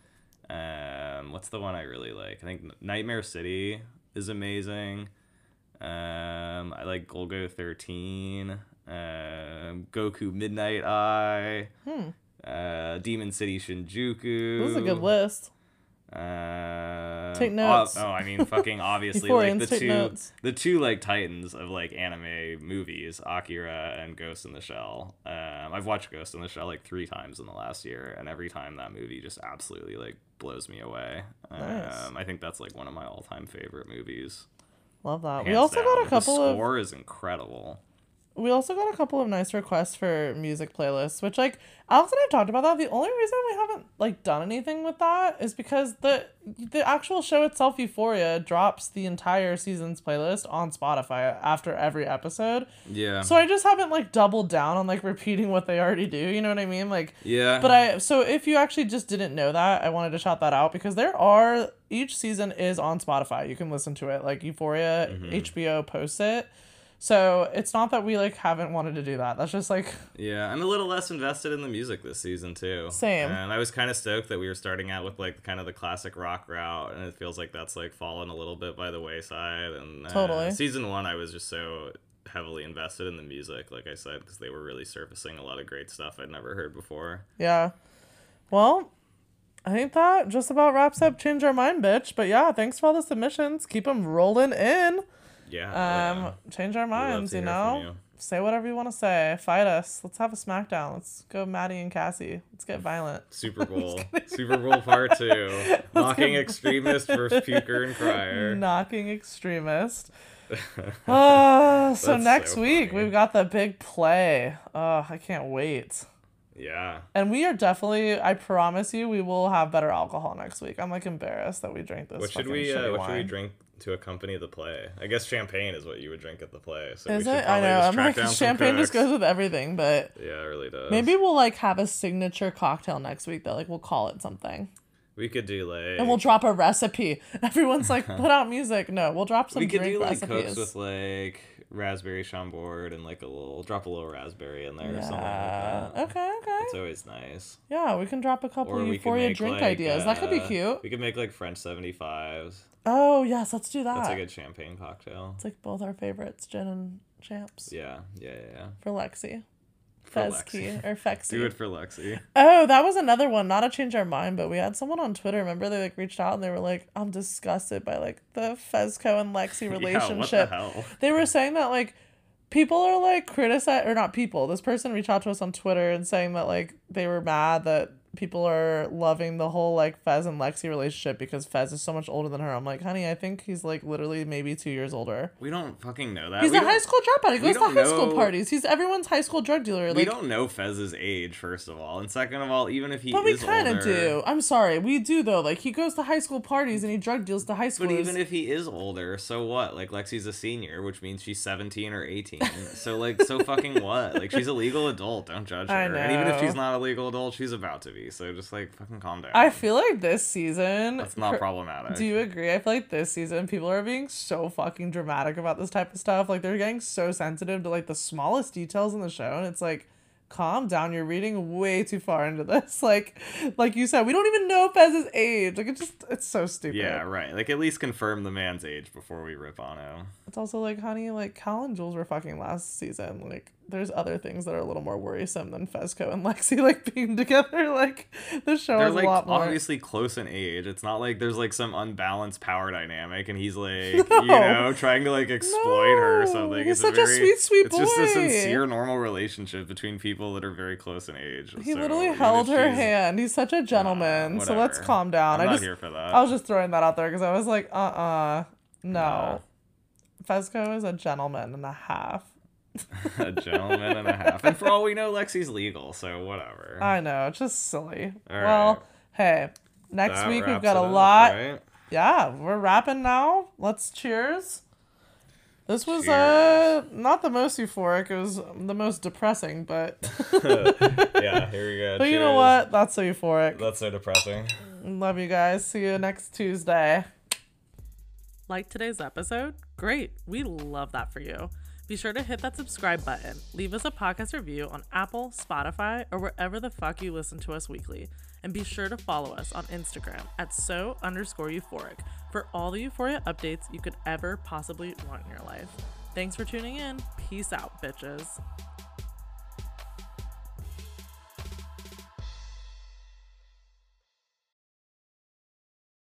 Um what's the one I really like? I think Nightmare City is amazing. Um I like Golgo thirteen. Um Goku Midnight Eye. Hmm. Uh Demon City Shinjuku. This is a good list. Uh, Take notes. Oh, oh, I mean, fucking obviously, Euphorians, like the take two, notes. the two like titans of like anime movies, Akira and Ghost in the Shell. Um, I've watched Ghost in the Shell like three times in the last year, and every time that movie just absolutely like blows me away. Nice. Um, I think that's like one of my all-time favorite movies. Love that. We hands also down. got a couple The of score is incredible. We also got a couple of nice requests for music playlists, which, like, Alex and I have talked about that. The only reason we haven't, like, done anything with that is because the the actual show itself, Euphoria, drops the entire season's playlist on Spotify after every episode. Yeah. So I just haven't, like, doubled down on, like, repeating what they already do, you know what I mean? Like, Yeah. but I, so if you actually just didn't know that, I wanted to shout that out because there are, each season is on Spotify. You can listen to it. Like, Euphoria, Mm-hmm. H B O posts it. So it's not that we like haven't wanted to do that. That's just like Yeah, I'm a little less invested in the music this season too. Same. And I was kind of stoked that we were starting out with like kind of the classic rock route, and it feels like that's like fallen a little bit by the wayside. And uh, Totally. season one, I was just so heavily invested in the music, like I said, because they were really surfacing a lot of great stuff I'd never heard before. yeah. Well, I think that just about wraps up Change Our Mind, bitch. But yeah, thanks for all the submissions. Keep them rolling in. Yeah. Um, yeah. change our We'd love minds, to you hear know. from you. Say whatever you want to say. Fight us. Let's have a smackdown. Let's go, Maddie and Cassie. Let's get violent. Super Bowl, Super Bowl Part Two, knocking extremist versus puker and crier. Knocking extremist. Uh, so That's next so week funny. we've got the big play. Oh, I can't wait. Yeah. And we are definitely, I promise you, we will have better alcohol next week. I'm like embarrassed that we drank this. What should fucking we? Uh, shitty what should we wine. drink to accompany the play? I guess champagne is what you would drink at the play. So Is we should it? I probably know. just I'm track like, down some champagne just cooks. goes with everything, but Yeah, it really does. maybe we'll like have a signature cocktail next week though. Like we'll call it something. we could do like. And we'll drop a recipe. Everyone's like, put out music. No, we'll drop some we could drink do like recipes. cooks with like raspberry chambord and like a little drop a little raspberry in there or something like Yeah. that. Okay, okay. It's always nice. Yeah, we can drop a couple Or we could Euphoria make drink like, ideas. That could be uh, cute. We could make like French seventy-fives. Oh, yes, let's do that. That's a good champagne cocktail. It's like both our favorites, gin and champs. Yeah, yeah, yeah. yeah. For Lexi. For Fezki Lexi. or Fexi. Do it for Lexi. Oh, that was another one. Not to change our mind, but we had someone on Twitter. Remember, they like reached out and they were like, "I'm disgusted by like the Fezco and Lexi relationship." Yeah, what the hell? They were saying that like people are like criticize or not people. This person reached out to us on Twitter and saying that like they were mad that people are loving the whole like Fez and Lexi relationship because Fez is so much older than her. I'm like, honey, I think he's like literally maybe two years older. We don't fucking know that. He's we a don't- high school dropout. He we goes to don't high school know- parties. He's everyone's high school drug dealer. We Like, don't know Fez's age, first of all, and second of all, even if he but we is kind of older, do. I'm sorry, we do though. Like he goes to high school parties and he drug deals to high schoolers. But even if he is older, so what? Like Lexi's a senior, which means she's seventeen or eighteen. So like, so fucking what? Like she's a legal adult. Don't judge her. I And even if know. she's not a legal adult, she's about to be. So just like fucking calm down. I feel like this season. That's not cr- problematic. Do you agree? I feel like this season people are being so fucking dramatic about this type of stuff. Like they're getting so sensitive to like the smallest details in the show, and it's like, calm down. You're reading way too far into this. Like, like you said, we don't even know Fez's age. Like it's just, it's so stupid. Yeah, right. Like at least confirm the man's age before we rip on him. It's also like, honey, like Cal and Jules were fucking last season. Like, there's other things that are a little more worrisome than Fezco and Lexi like being together. Like, the show They're is like a lot more. obviously close in age. It's not like there's like some unbalanced power dynamic and he's like, No. you know, trying to like exploit her or No. something. He's It's such a very, sweet, sweet It's just a boy. sincere, normal relationship between people that are very close in age. He So literally even held if her she's- hand. He's such a gentleman. so let's whatever. calm down. I'm I not just, here for that. I was just throwing that out there because I was like, uh, uh no. Nah. Fezco is a gentleman and a half. A gentleman and a half. And for all we know, Lexi's legal, so whatever. I know, it's just silly. All well, right. hey, next That week we've wraps got a it up, lot. right? Yeah, we're wrapping now. Let's cheers. This was uh not the most euphoric. It was the most depressing, but Yeah, here we go. but you know Cheers. what? That's so euphoric. That's so depressing. Love you guys. See you next Tuesday. Like today's episode? Great. We love that for you. Be sure to hit that subscribe button. Leave us a podcast review on Apple, Spotify, or wherever the fuck you listen to us weekly. And be sure to follow us on Instagram at so underscore euphoric for all the Euphoria updates you could ever possibly want in your life. Thanks for tuning in. Peace out, bitches.